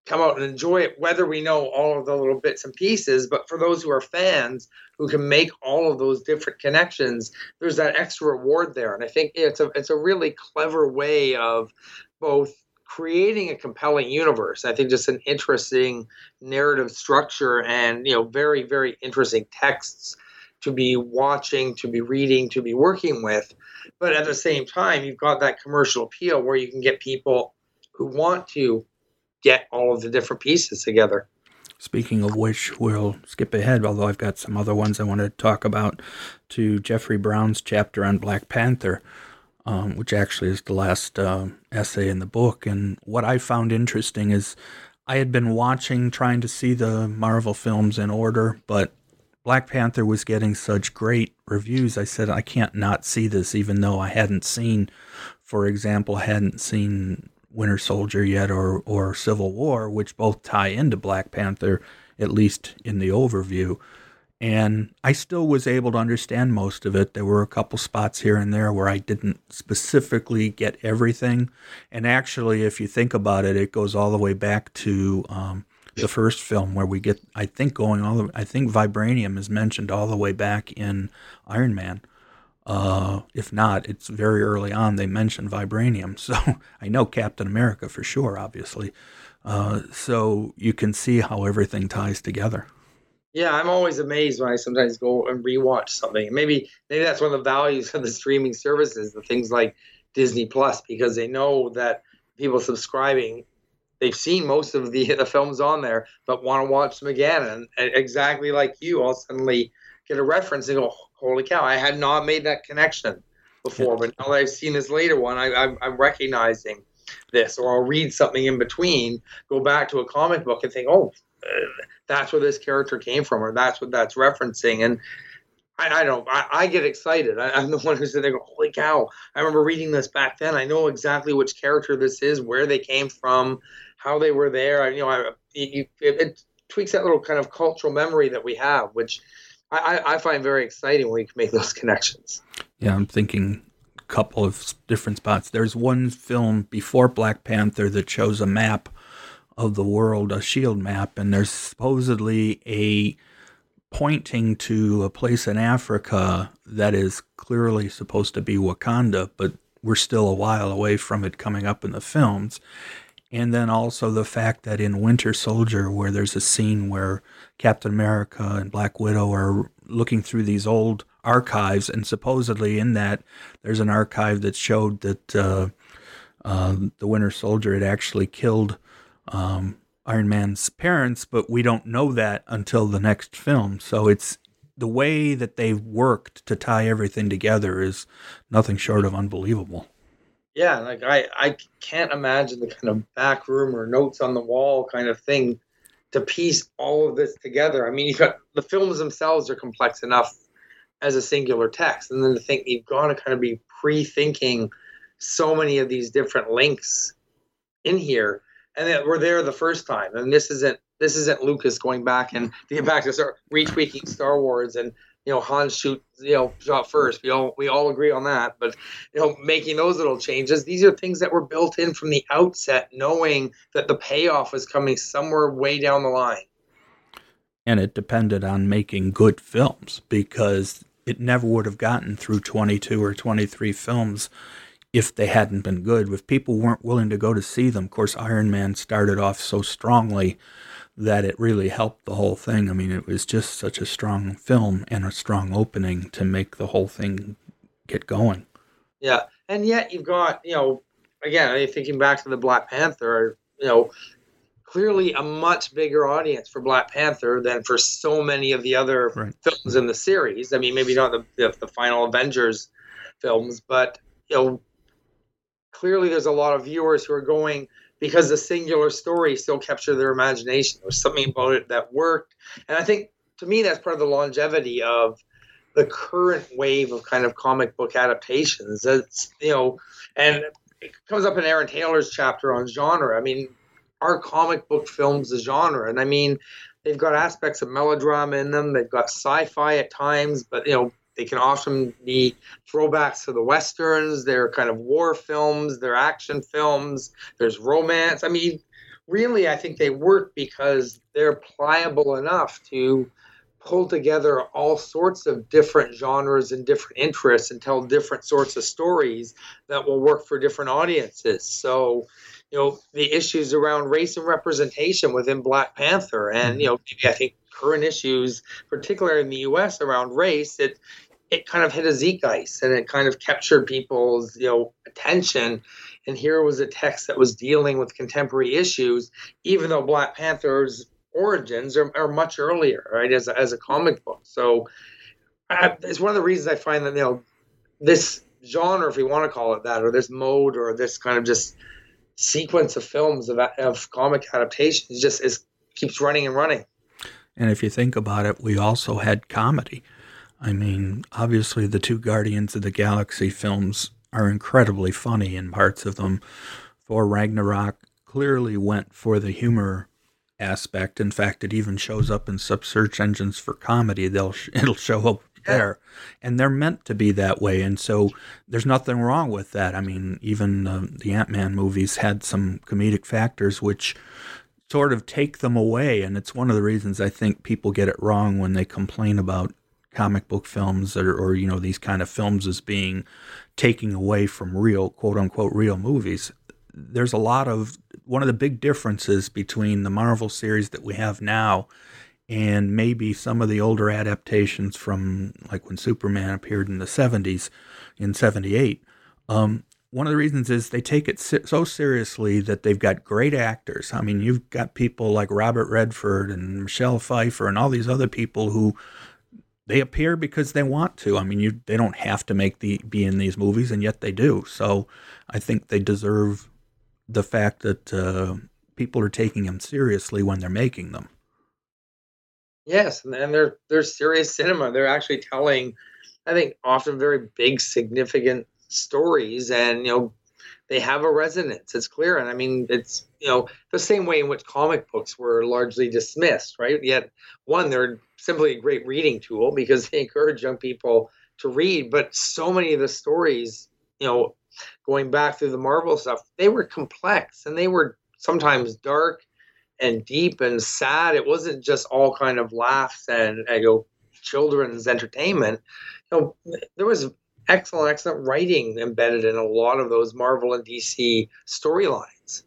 Speaker 3: come out and enjoy it, whether we know all of the little bits and pieces. But for those who are fans who can make all of those different connections, there's that extra reward there. And I think it's a it's a really clever way of both creating a compelling universe. I think just an interesting narrative structure, and you know, very, very interesting texts to be watching, to be reading, to be working with. But at the same time, you've got that commercial appeal where you can get people who want to get all of the different pieces together.
Speaker 2: Speaking of which, we'll skip ahead, although I've got some other ones I want to talk about, to Jeffrey Brown's chapter on Black Panther, um, which actually is the last uh, essay in the book. And what I found interesting is I had been watching, trying to see the Marvel films in order, but Black Panther was getting such great reviews. I said, I can't not see this, even though I hadn't seen, for example, hadn't seen Winter Soldier yet, or, or Civil War, which both tie into Black Panther, at least in the overview. And I still was able to understand most of it. There were a couple spots here and there where I didn't specifically get everything. And actually, if you think about it, it goes all the way back to um, the first film, where we get, I think, going all the, I think vibranium is mentioned all the way back in Iron Man. Uh, if not, it's very early on they mention vibranium. So I know Captain America for sure, obviously. Uh, so you can see how everything ties together.
Speaker 3: Yeah, I'm always amazed when I sometimes go and rewatch something. Maybe maybe that's one of the values of the streaming services, the things like Disney Plus, because they know that people subscribing, they've seen most of the the films on there, but want to watch them again. And, and exactly like you, I'll suddenly get a reference and go, holy cow, I had not made that connection before, but now that I've seen this later one, I, I'm, I'm recognizing this. Or I'll read something in between, go back to a comic book and think, oh, uh, that's where this character came from, or that's what that's referencing. And I, I don't, I, I get excited. I, I'm the one who's sitting there going, holy cow, I remember reading this back then. I know exactly which character this is, where they came from, how they were there. I, you know, I, it, it, it tweaks that little kind of cultural memory that we have, which I, I find very exciting when we can make those connections.
Speaker 2: Yeah, I'm thinking a couple of different spots. There's one film before Black Panther that shows a map of the world, a SHIELD map, and there's supposedly a pointing to a place in Africa that is clearly supposed to be Wakanda, but we're still a while away from it coming up in the films. And then also the fact that in Winter Soldier, where there's a scene where Captain America and Black Widow are looking through these old archives, and supposedly in that there's an archive that showed that uh, uh, the Winter Soldier had actually killed um, Iron Man's parents, but we don't know that until the next film. So it's the way that they've worked to tie everything together is nothing short of unbelievable.
Speaker 3: Yeah, like I, I can't imagine the kind of back room or notes on the wall kind of thing to piece all of this together. I mean, you got the films themselves are complex enough as a singular text, and then to think you've got to kind of be pre-thinking so many of these different links in here, and that we're there the first time. And this isn't this isn't Lucas going back and to get back to start retweaking Star Wars and, you know, Han shoot, you know, shot first. We all we all agree on that. But, you know, making those little changes, these are things that were built in from the outset, knowing that the payoff was coming somewhere way down the line.
Speaker 2: And it depended on making good films, because it never would have gotten through twenty-two or twenty-three films if they hadn't been good. If people weren't willing to go to see them, of course, Iron Man started off so strongly that it really helped the whole thing. I mean, it was just such a strong film and a strong opening to make the whole thing get going.
Speaker 3: Yeah, and yet you've got, you know, again, I mean, thinking back to the Black Panther, you know, clearly a much bigger audience for Black Panther than for so many of the other right. films in the series. I mean, maybe not the, the the final Avengers films, but, you know, clearly there's a lot of viewers who are going because the singular story still captured their imagination. There was something about it that worked. And I think, to me, that's part of the longevity of the current wave of kind of comic book adaptations. It's, you know, and it comes up in Aaron Taylor's chapter on genre. I mean, are comic book films a genre? And I mean, they've got aspects of melodrama in them. They've got sci-fi at times, but, you know, they can often be throwbacks to the Westerns. They're kind of war films. They're action films. There's romance. I mean, really, I think they work because they're pliable enough to pull together all sorts of different genres and different interests and tell different sorts of stories that will work for different audiences. So, you know, the issues around race and representation within Black Panther, and, you know, I think current issues, particularly in the U S around race, it it kind of hit a zeitgeist and it kind of captured people's, you know, attention. And here was a text that was dealing with contemporary issues, even though Black Panther's origins are, are much earlier, right, as a, as a comic book. So I, it's one of the reasons I find that, you know, this genre, if you want to call it that, or this mode, or this kind of just sequence of films of, of comic adaptations just is keeps running and running.
Speaker 2: And if you think about it, we also had comedy. I mean, obviously the two Guardians of the Galaxy films are incredibly funny in parts of them. Thor Ragnarok clearly went for the humor aspect. In fact, it even shows up in sub search engines for comedy. They'll it'll show up there, and they're meant to be that way. And so there's nothing wrong with that. I mean, even uh, the Ant-Man movies had some comedic factors which sort of take them away. And it's one of the reasons I think people get it wrong when they complain about comic book films or, or, you know, these kind of films as being taking away from real, quote unquote, real movies. There's a lot of, one of the big differences between the Marvel series that we have now and maybe some of the older adaptations from like when Superman appeared in the seventies, in seventy-eight. Um, one of the reasons is they take it so seriously that they've got great actors. I mean, you've got people like Robert Redford and Michelle Pfeiffer and all these other people who they appear because they want to. I mean, you they don't have to make the be in these movies, and yet they do. So I think they deserve the fact that uh, people are taking them seriously when they're making them.
Speaker 3: Yes, and they're they're serious cinema. They're actually telling, I think, often very big, significant stories, and you know, they have a resonance. It's clear, and I mean, it's you know the same way in which comic books were largely dismissed, right? Yet, one, they're simply a great reading tool because they encourage young people to read. But so many of the stories, you know, going back through the Marvel stuff, they were complex and they were sometimes dark and deep and sad. It wasn't just all kind of laughs and, and you know, children's entertainment. You know, there was excellent, excellent writing embedded in a lot of those Marvel and D C storylines.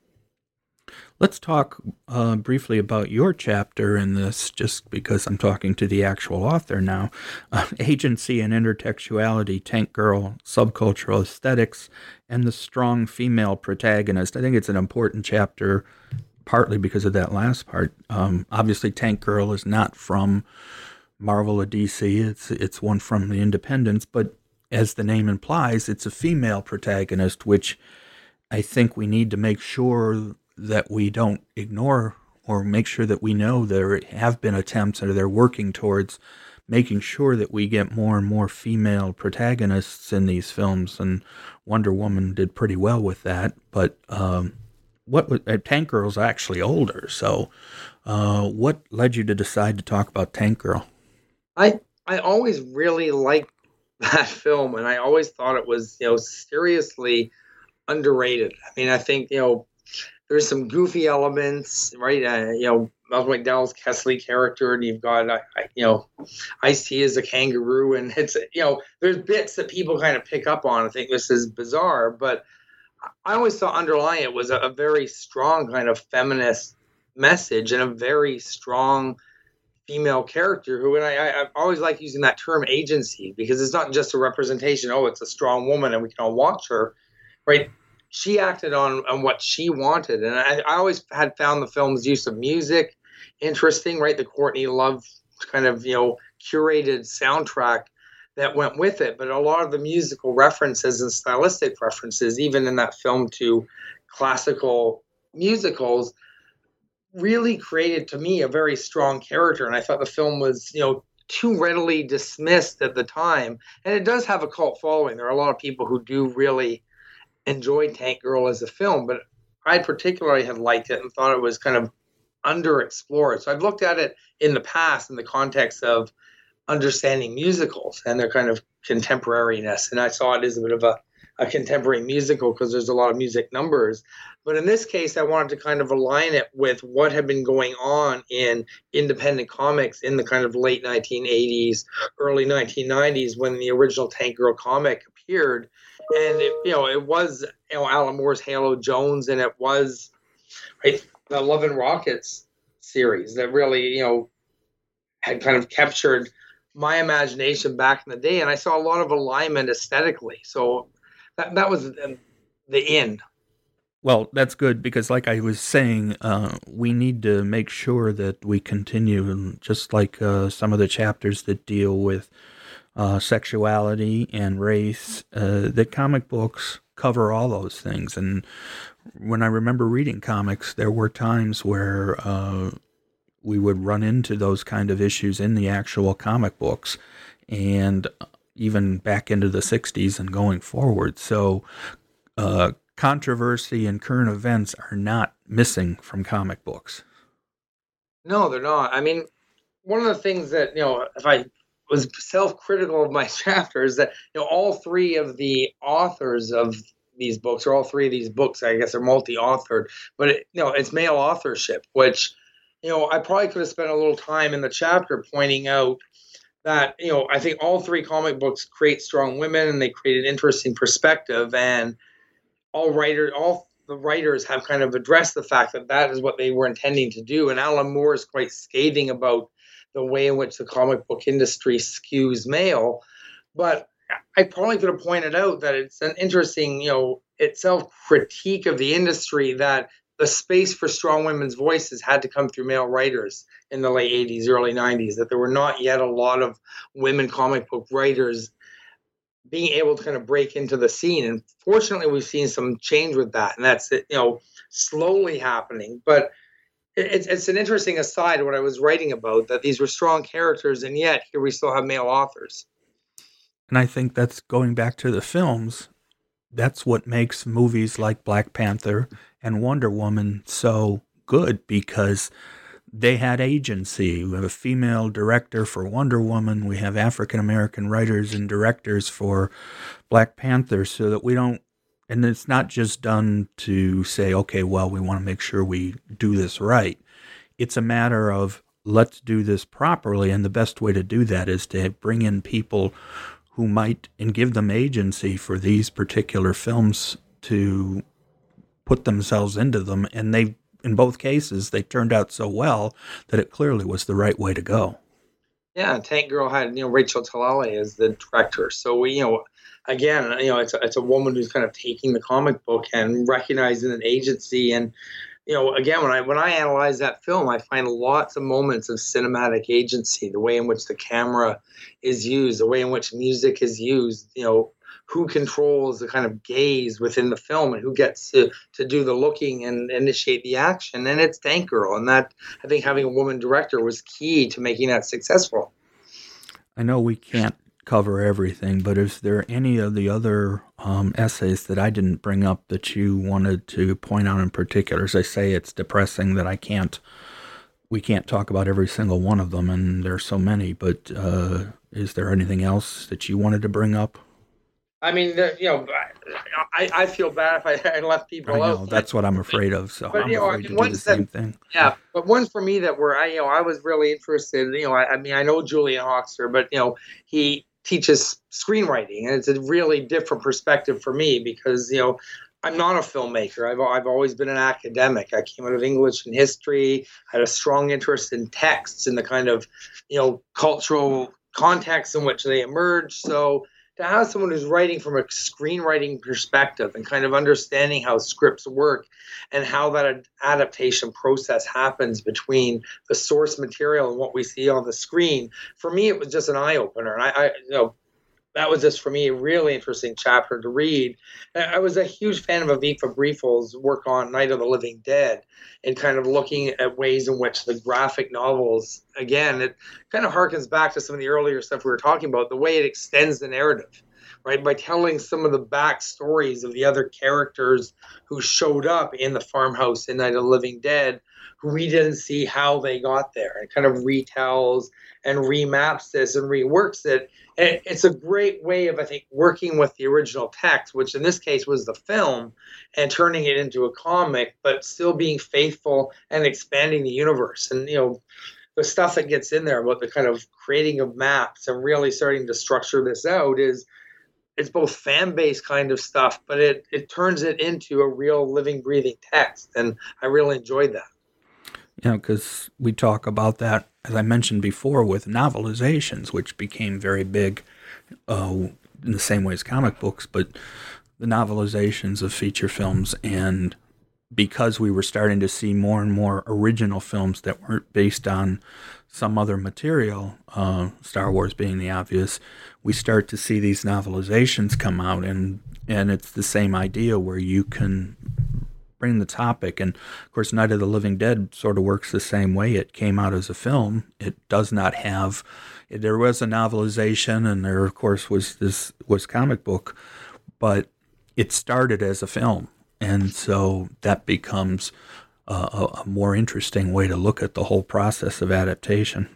Speaker 2: Let's talk uh, briefly about your chapter in this, just because I'm talking to the actual author now. Uh, Agency and Intertextuality, Tank Girl, Subcultural Aesthetics, and the Strong Female Protagonist. I think it's an important chapter, partly because of that last part. Um, obviously, Tank Girl is not from Marvel or D C. It's, it's one from the Independents, but as the name implies, it's a female protagonist, which I think we need to make sure that we don't ignore, or make sure that we know there have been attempts or they're working towards making sure that we get more and more female protagonists in these films. And Wonder Woman did pretty well with that. But um, what was, uh, Tank Girl's actually older. So uh, what led you to decide to talk about Tank Girl?
Speaker 3: I I always really liked that film, and I always thought it was, you know, seriously underrated. I mean, I think, you know, there's some goofy elements, right? Uh, you know, Malcolm McDowell's Kesley character, and you've got, uh, you know, Ice-T as a kangaroo, and it's, you know, there's bits that people kind of pick up on. I think this is bizarre, but I always thought underlying it was a, a very strong kind of feminist message and a very strong female character who, and I, I, I always like using that term agency, because it's not just a representation, oh, it's a strong woman and we can all watch her, right? She acted on, on what she wanted. And I, I always had found the film's use of music interesting, right? The Courtney Love kind of, you know, curated soundtrack that went with it. But a lot of the musical references and stylistic references, even in that film, to classical musicals, really created, to me, a very strong character. And I thought the film was, you know, too readily dismissed at the time. And it does have a cult following. There are a lot of people who do really enjoyed Tank Girl as a film, but I particularly had liked it and thought it was kind of underexplored. So I've looked at it in the past in the context of understanding musicals and their kind of contemporariness, and I saw it as a bit of a a contemporary musical because there's a lot of music numbers. But in this case, I wanted to kind of align it with what had been going on in independent comics in the kind of late nineteen eighties, early nineteen nineties when the original Tank Girl comic appeared. And, it, you know, it was, you know, Alan Moore's Halo Jones, and it was right, the Love and Rockets series that really, you know, had kind of captured my imagination back in the day. And I saw a lot of alignment aesthetically. So that, that was the in.
Speaker 2: Well, that's good because, like I was saying, uh, we need to make sure that we continue, and just like uh, some of the chapters that deal with uh, sexuality and race, uh, that comic books cover all those things. And when I remember reading comics, there were times where uh, we would run into those kind of issues in the actual comic books, and even back into the sixties and going forward. So, uh, controversy and current events are not missing from comic books.
Speaker 3: No, they're not. I mean, one of the things that, you know, if I was self-critical of my chapters, that, you know, all three of the authors of these books, or all three of these books, I guess, are multi-authored, but, it, you know, it's male authorship, which, you know, I probably could have spent a little time in the chapter pointing out that, you know, I think all three comic books create strong women, and they create an interesting perspective, and all writers, all the writers have kind of addressed the fact that that is what they were intending to do. And Alan Moore is quite scathing about the way in which the comic book industry skews male. But I probably could have pointed out that it's an interesting, you know, itself critique of the industry, that the space for strong women's voices had to come through male writers in the late eighties, early nineties, that there were not yet a lot of women comic book writers being able to kind of break into the scene. And fortunately, we've seen some change with that, and that's, you know, slowly happening. But it's it's an interesting aside what I was writing about, that these were strong characters, and yet here we still have male authors.
Speaker 2: And I think that's going back to the films. That's what makes movies like Black Panther and Wonder Woman so good, because they had agency. We have a female director for Wonder Woman. We have African-American writers and directors for Black Panther, so that we don't, and it's not just done to say, okay, well, we want to make sure we do this right. It's a matter of, let's do this properly, and the best way to do that is to bring in people who might, and give them agency for these particular films to put themselves into them, and they in both cases, they turned out so well that it clearly was the right way to go.
Speaker 3: Yeah, Tank Girl had, you know, Rachel Talalay as the director. So we, you know, again, you know, it's a, it's a woman who's kind of taking the comic book and recognizing an agency. And, you know, again, when I when I analyze that film, I find lots of moments of cinematic agency, the way in which the camera is used, the way in which music is used, you know, who controls the kind of gaze within the film, and who gets to, to do the looking and initiate the action. And it's Tank Girl. And that, I think having a woman director was key to making that successful.
Speaker 2: I know we can't cover everything, but is there any of the other um, essays that I didn't bring up that you wanted to point out in particular? As I say, it's depressing that I can't, we can't talk about every single one of them, and there's so many, but uh, is there anything else that you wanted to bring up?
Speaker 3: I mean, the, you know, I, I feel bad if I, I left people
Speaker 2: I know,
Speaker 3: out.
Speaker 2: that's what I'm afraid of. So
Speaker 3: but,
Speaker 2: I'm
Speaker 3: you know,
Speaker 2: afraid
Speaker 3: I mean,
Speaker 2: to do the same
Speaker 3: that,
Speaker 2: thing.
Speaker 3: Yeah, but one for me that were, I, you know, I was really interested. You know, I, I mean, I know Julian Hoxer, but you know, he teaches screenwriting, and it's a really different perspective for me because, you know, I'm not a filmmaker. I've I've always been an academic. I came out of English and history. I had a strong interest in texts and the kind of, you know, cultural context in which they emerge. So to have someone who's writing from a screenwriting perspective and kind of understanding how scripts work and how that adaptation process happens between the source material and what we see on the screen, for me, it was just an eye opener. And I, I you know, that was just, for me, a really interesting chapter to read. And I was a huge fan of Aviva Briefel's work on Night of the Living Dead and kind of looking at ways in which the graphic novels, again, it kind of harkens back to some of the earlier stuff we were talking about, the way it extends the narrative, right? By telling some of the backstories of the other characters who showed up in the farmhouse in Night of the Living Dead, who we didn't see how they got there. It kind of retells and remaps this and reworks it. And it's a great way of, I think, working with the original text, which in this case was the film, and turning it into a comic, but still being faithful and expanding the universe. And, you know, the stuff that gets in there about the kind of creating of maps and really starting to structure this out is, it's both fan-based kind of stuff, but it, it turns it into a real living, breathing text. And I really enjoyed that.
Speaker 2: You know, because we talk about that, as I mentioned before, with novelizations, which became very big uh, in the same way as comic books, but the novelizations of feature films. And because we were starting to see more and more original films that weren't based on some other material, uh, Star Wars being the obvious, we start to see these novelizations come out, and, and it's the same idea where you can bring the topic. And of course, Night of the Living Dead sort of works the same way. It came out as a film. It does not have, there was a novelization, and there of course was this was comic book, but it started as a film. And so that becomes uh, a, a more interesting way to look at the whole process of adaptation.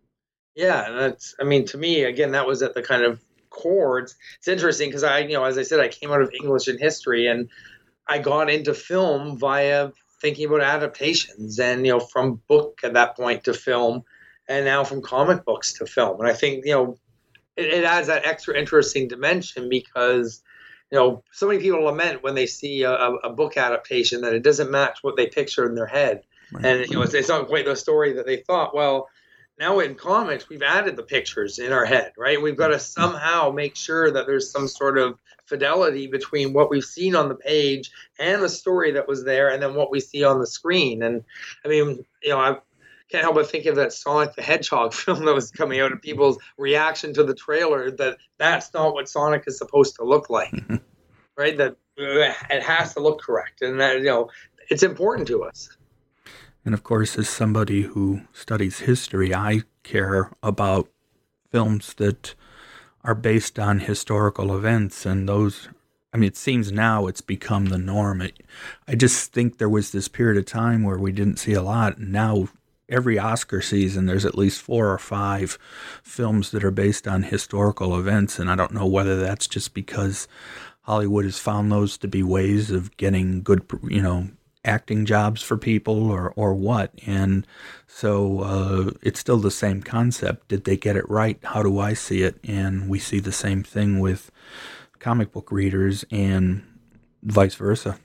Speaker 3: Yeah, and that's, I mean, to me, again, that was at the kind of core. It's, it's interesting because I, you know, as I said, I came out of English and history, and I got into film via thinking about adaptations, and, you know, from book at that point to film, and now from comic books to film. And I think, you know, it, it adds that extra interesting dimension because, you know, so many people lament when they see a, a book adaptation that it doesn't match what they picture in their head. Right. And, you know, it's, it's not quite the story that they thought. Well, now in comics, we've added the pictures in our head, right? We've got to somehow make sure that there's some sort of fidelity between what we've seen on the page and the story that was there, and then what we see on the screen. And I mean, you know, I can't help but think of that Sonic the Hedgehog film that was coming out, and people's reaction to the trailer that that's not what Sonic is supposed to look like, mm-hmm. right? That it has to look correct, and that, you know, it's important to us.
Speaker 2: And of course, as somebody who studies history, I care about films that are based on historical events, and those, I mean, it seems now it's become the norm. It, I just think there was this period of time where we didn't see a lot, and now every Oscar season there's at least four or five films that are based on historical events, and I don't know whether that's just because Hollywood has found those to be ways of getting good, you know, acting jobs for people, or, or what. And so uh, it's still the same concept. Did they get it right? How do I see it? And we see the same thing with comic book readers and vice versa.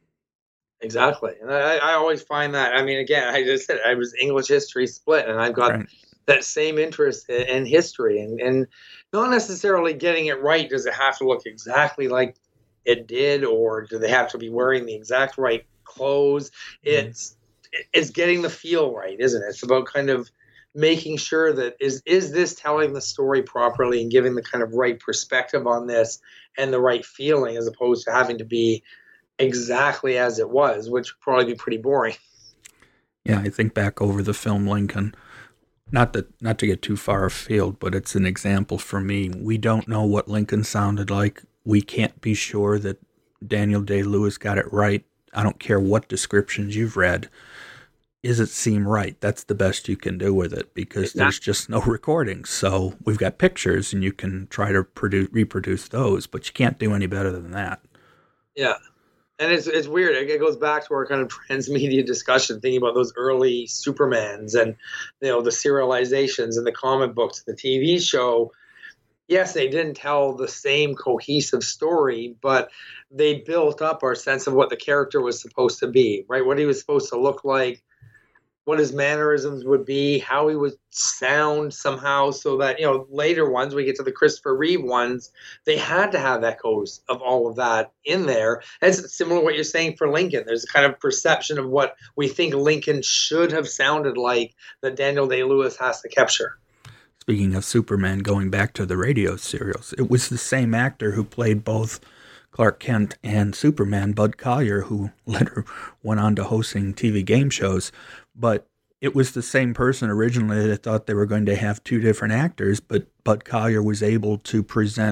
Speaker 3: Exactly. And I, I always find that, I mean, again, I just said I was English history split, and I've got right. that same interest in, in history, and, and not necessarily getting it right. Does it have to look exactly like it did, or do they have to be wearing the exact right clothes? It's it's getting the feel right, isn't it? It's about kind of making sure that is is this telling the story properly and giving the kind of right perspective on this and the right feeling, as opposed to having to be exactly as it was, which would probably be pretty boring.
Speaker 2: Yeah, I think back over the film Lincoln. Not that not to get too far afield, but it's an example for me. We don't know what Lincoln sounded like. We can't be sure that Daniel Day-Lewis got it right. I don't care what descriptions you've read. Is it seem right? That's the best you can do with it, because exactly. there's just no recordings. So we've got pictures, and you can try to produce, reproduce those, but you can't do any better than that.
Speaker 3: Yeah. And it's it's weird. It goes back to our kind of transmedia discussion, thinking about those early Supermans and, you know, the serializations and the comic books, the T V show. Yes, they didn't tell the same cohesive story, but they built up our sense of what the character was supposed to be, right? What he was supposed to look like, what his mannerisms would be, how he would sound somehow, so that, you know, later ones, we get to the Christopher Reeve ones, they had to have echoes of all of that in there. And it's similar to what you're saying for Lincoln. There's a kind of perception of what we think Lincoln should have sounded like that Daniel Day-Lewis has to capture.
Speaker 2: Speaking of Superman, going back to the radio serials, it was the same actor who played both Clark Kent and Superman, Bud Collyer, who later went on to hosting T V game shows. But it was the same person originally that thought they were going to have two different actors, but Bud Collyer was able to present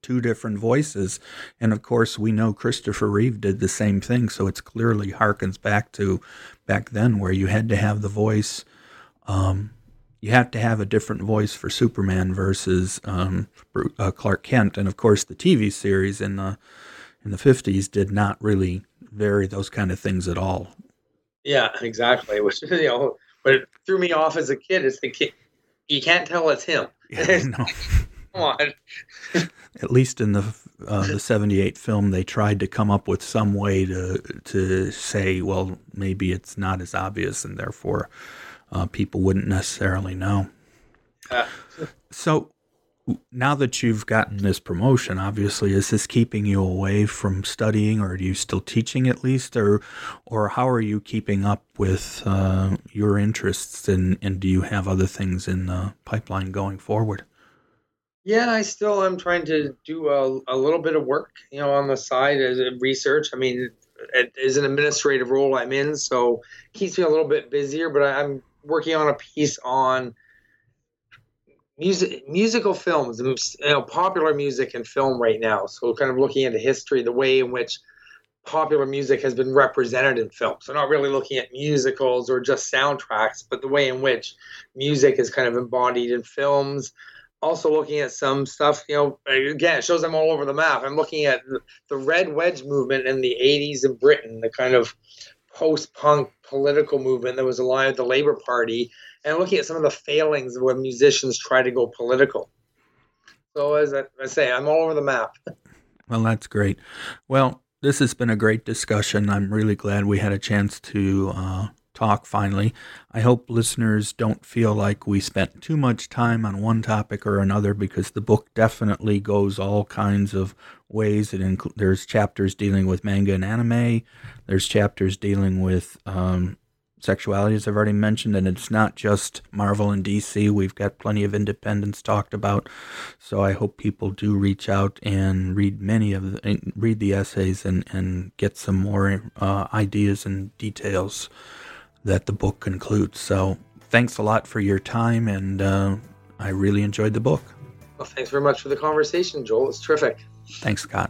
Speaker 2: two different voices. And of course, we know Christopher Reeve did the same thing, so it's clearly harkens back to back then where you had to have the voice, um, you have to have a different voice for Superman versus um, uh, Clark Kent. And of course, the T V series in the in the fifties did not really vary those kind of things at all.
Speaker 3: Yeah, exactly. Which, you know, but it threw me off as a kid. It's the kid. You can't tell it's him.
Speaker 2: Yeah, no.
Speaker 3: Come on.
Speaker 2: At least in the uh, the seventy-eight film, they tried to come up with some way to to say, well, maybe it's not as obvious, and therefore uh, people wouldn't necessarily know.
Speaker 3: Uh,
Speaker 2: so now that you've gotten this promotion, obviously, is this keeping you away from studying, or are you still teaching at least, or or how are you keeping up with uh, your interests, and, and do you have other things in the pipeline going forward?
Speaker 3: Yeah, I still am trying to do a, a little bit of work, you know, on the side as a research. I mean, it is an administrative role I'm in, so it keeps me a little bit busier, but I, I'm working on a piece on music, musical films, you know, popular music and film right now. So kind of looking into history, the way in which popular music has been represented in film. So not really looking at musicals or just soundtracks, but the way in which music is kind of embodied in films. Also looking at some stuff, you know, again, it shows I'm all over the map. I'm looking at the Red Wedge movement in the eighties in Britain, the kind of post-punk political movement that was aligned with the Labour Party, and looking at some of the failings of when musicians try to go political. So as I, I say, I'm all over the map.
Speaker 2: Well, that's great. Well, this has been a great discussion. I'm really glad we had a chance to uh, talk finally. I hope listeners don't feel like we spent too much time on one topic or another, because the book definitely goes all kinds of ways. It inc- there's chapters dealing with manga and anime. There's chapters dealing with um, sexuality, as I've already mentioned, and it's not just Marvel and D C. We've got plenty of independents talked about. So I hope people do reach out and read many of the, read the essays and, and get some more uh, ideas and details that the book concludes. So thanks a lot for your time, and uh, I really enjoyed the book.
Speaker 3: Well, thanks very much for the conversation, Joel. It's terrific.
Speaker 2: Thanks, Scott.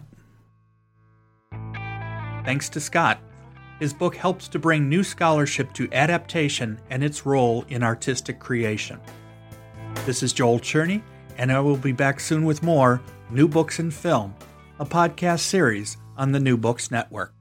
Speaker 2: Thanks to Scott. His book helps to bring new scholarship to adaptation and its role in artistic creation. This is Joel Cherney, and I will be back soon with more New Books in Film, a podcast series on the New Books Network.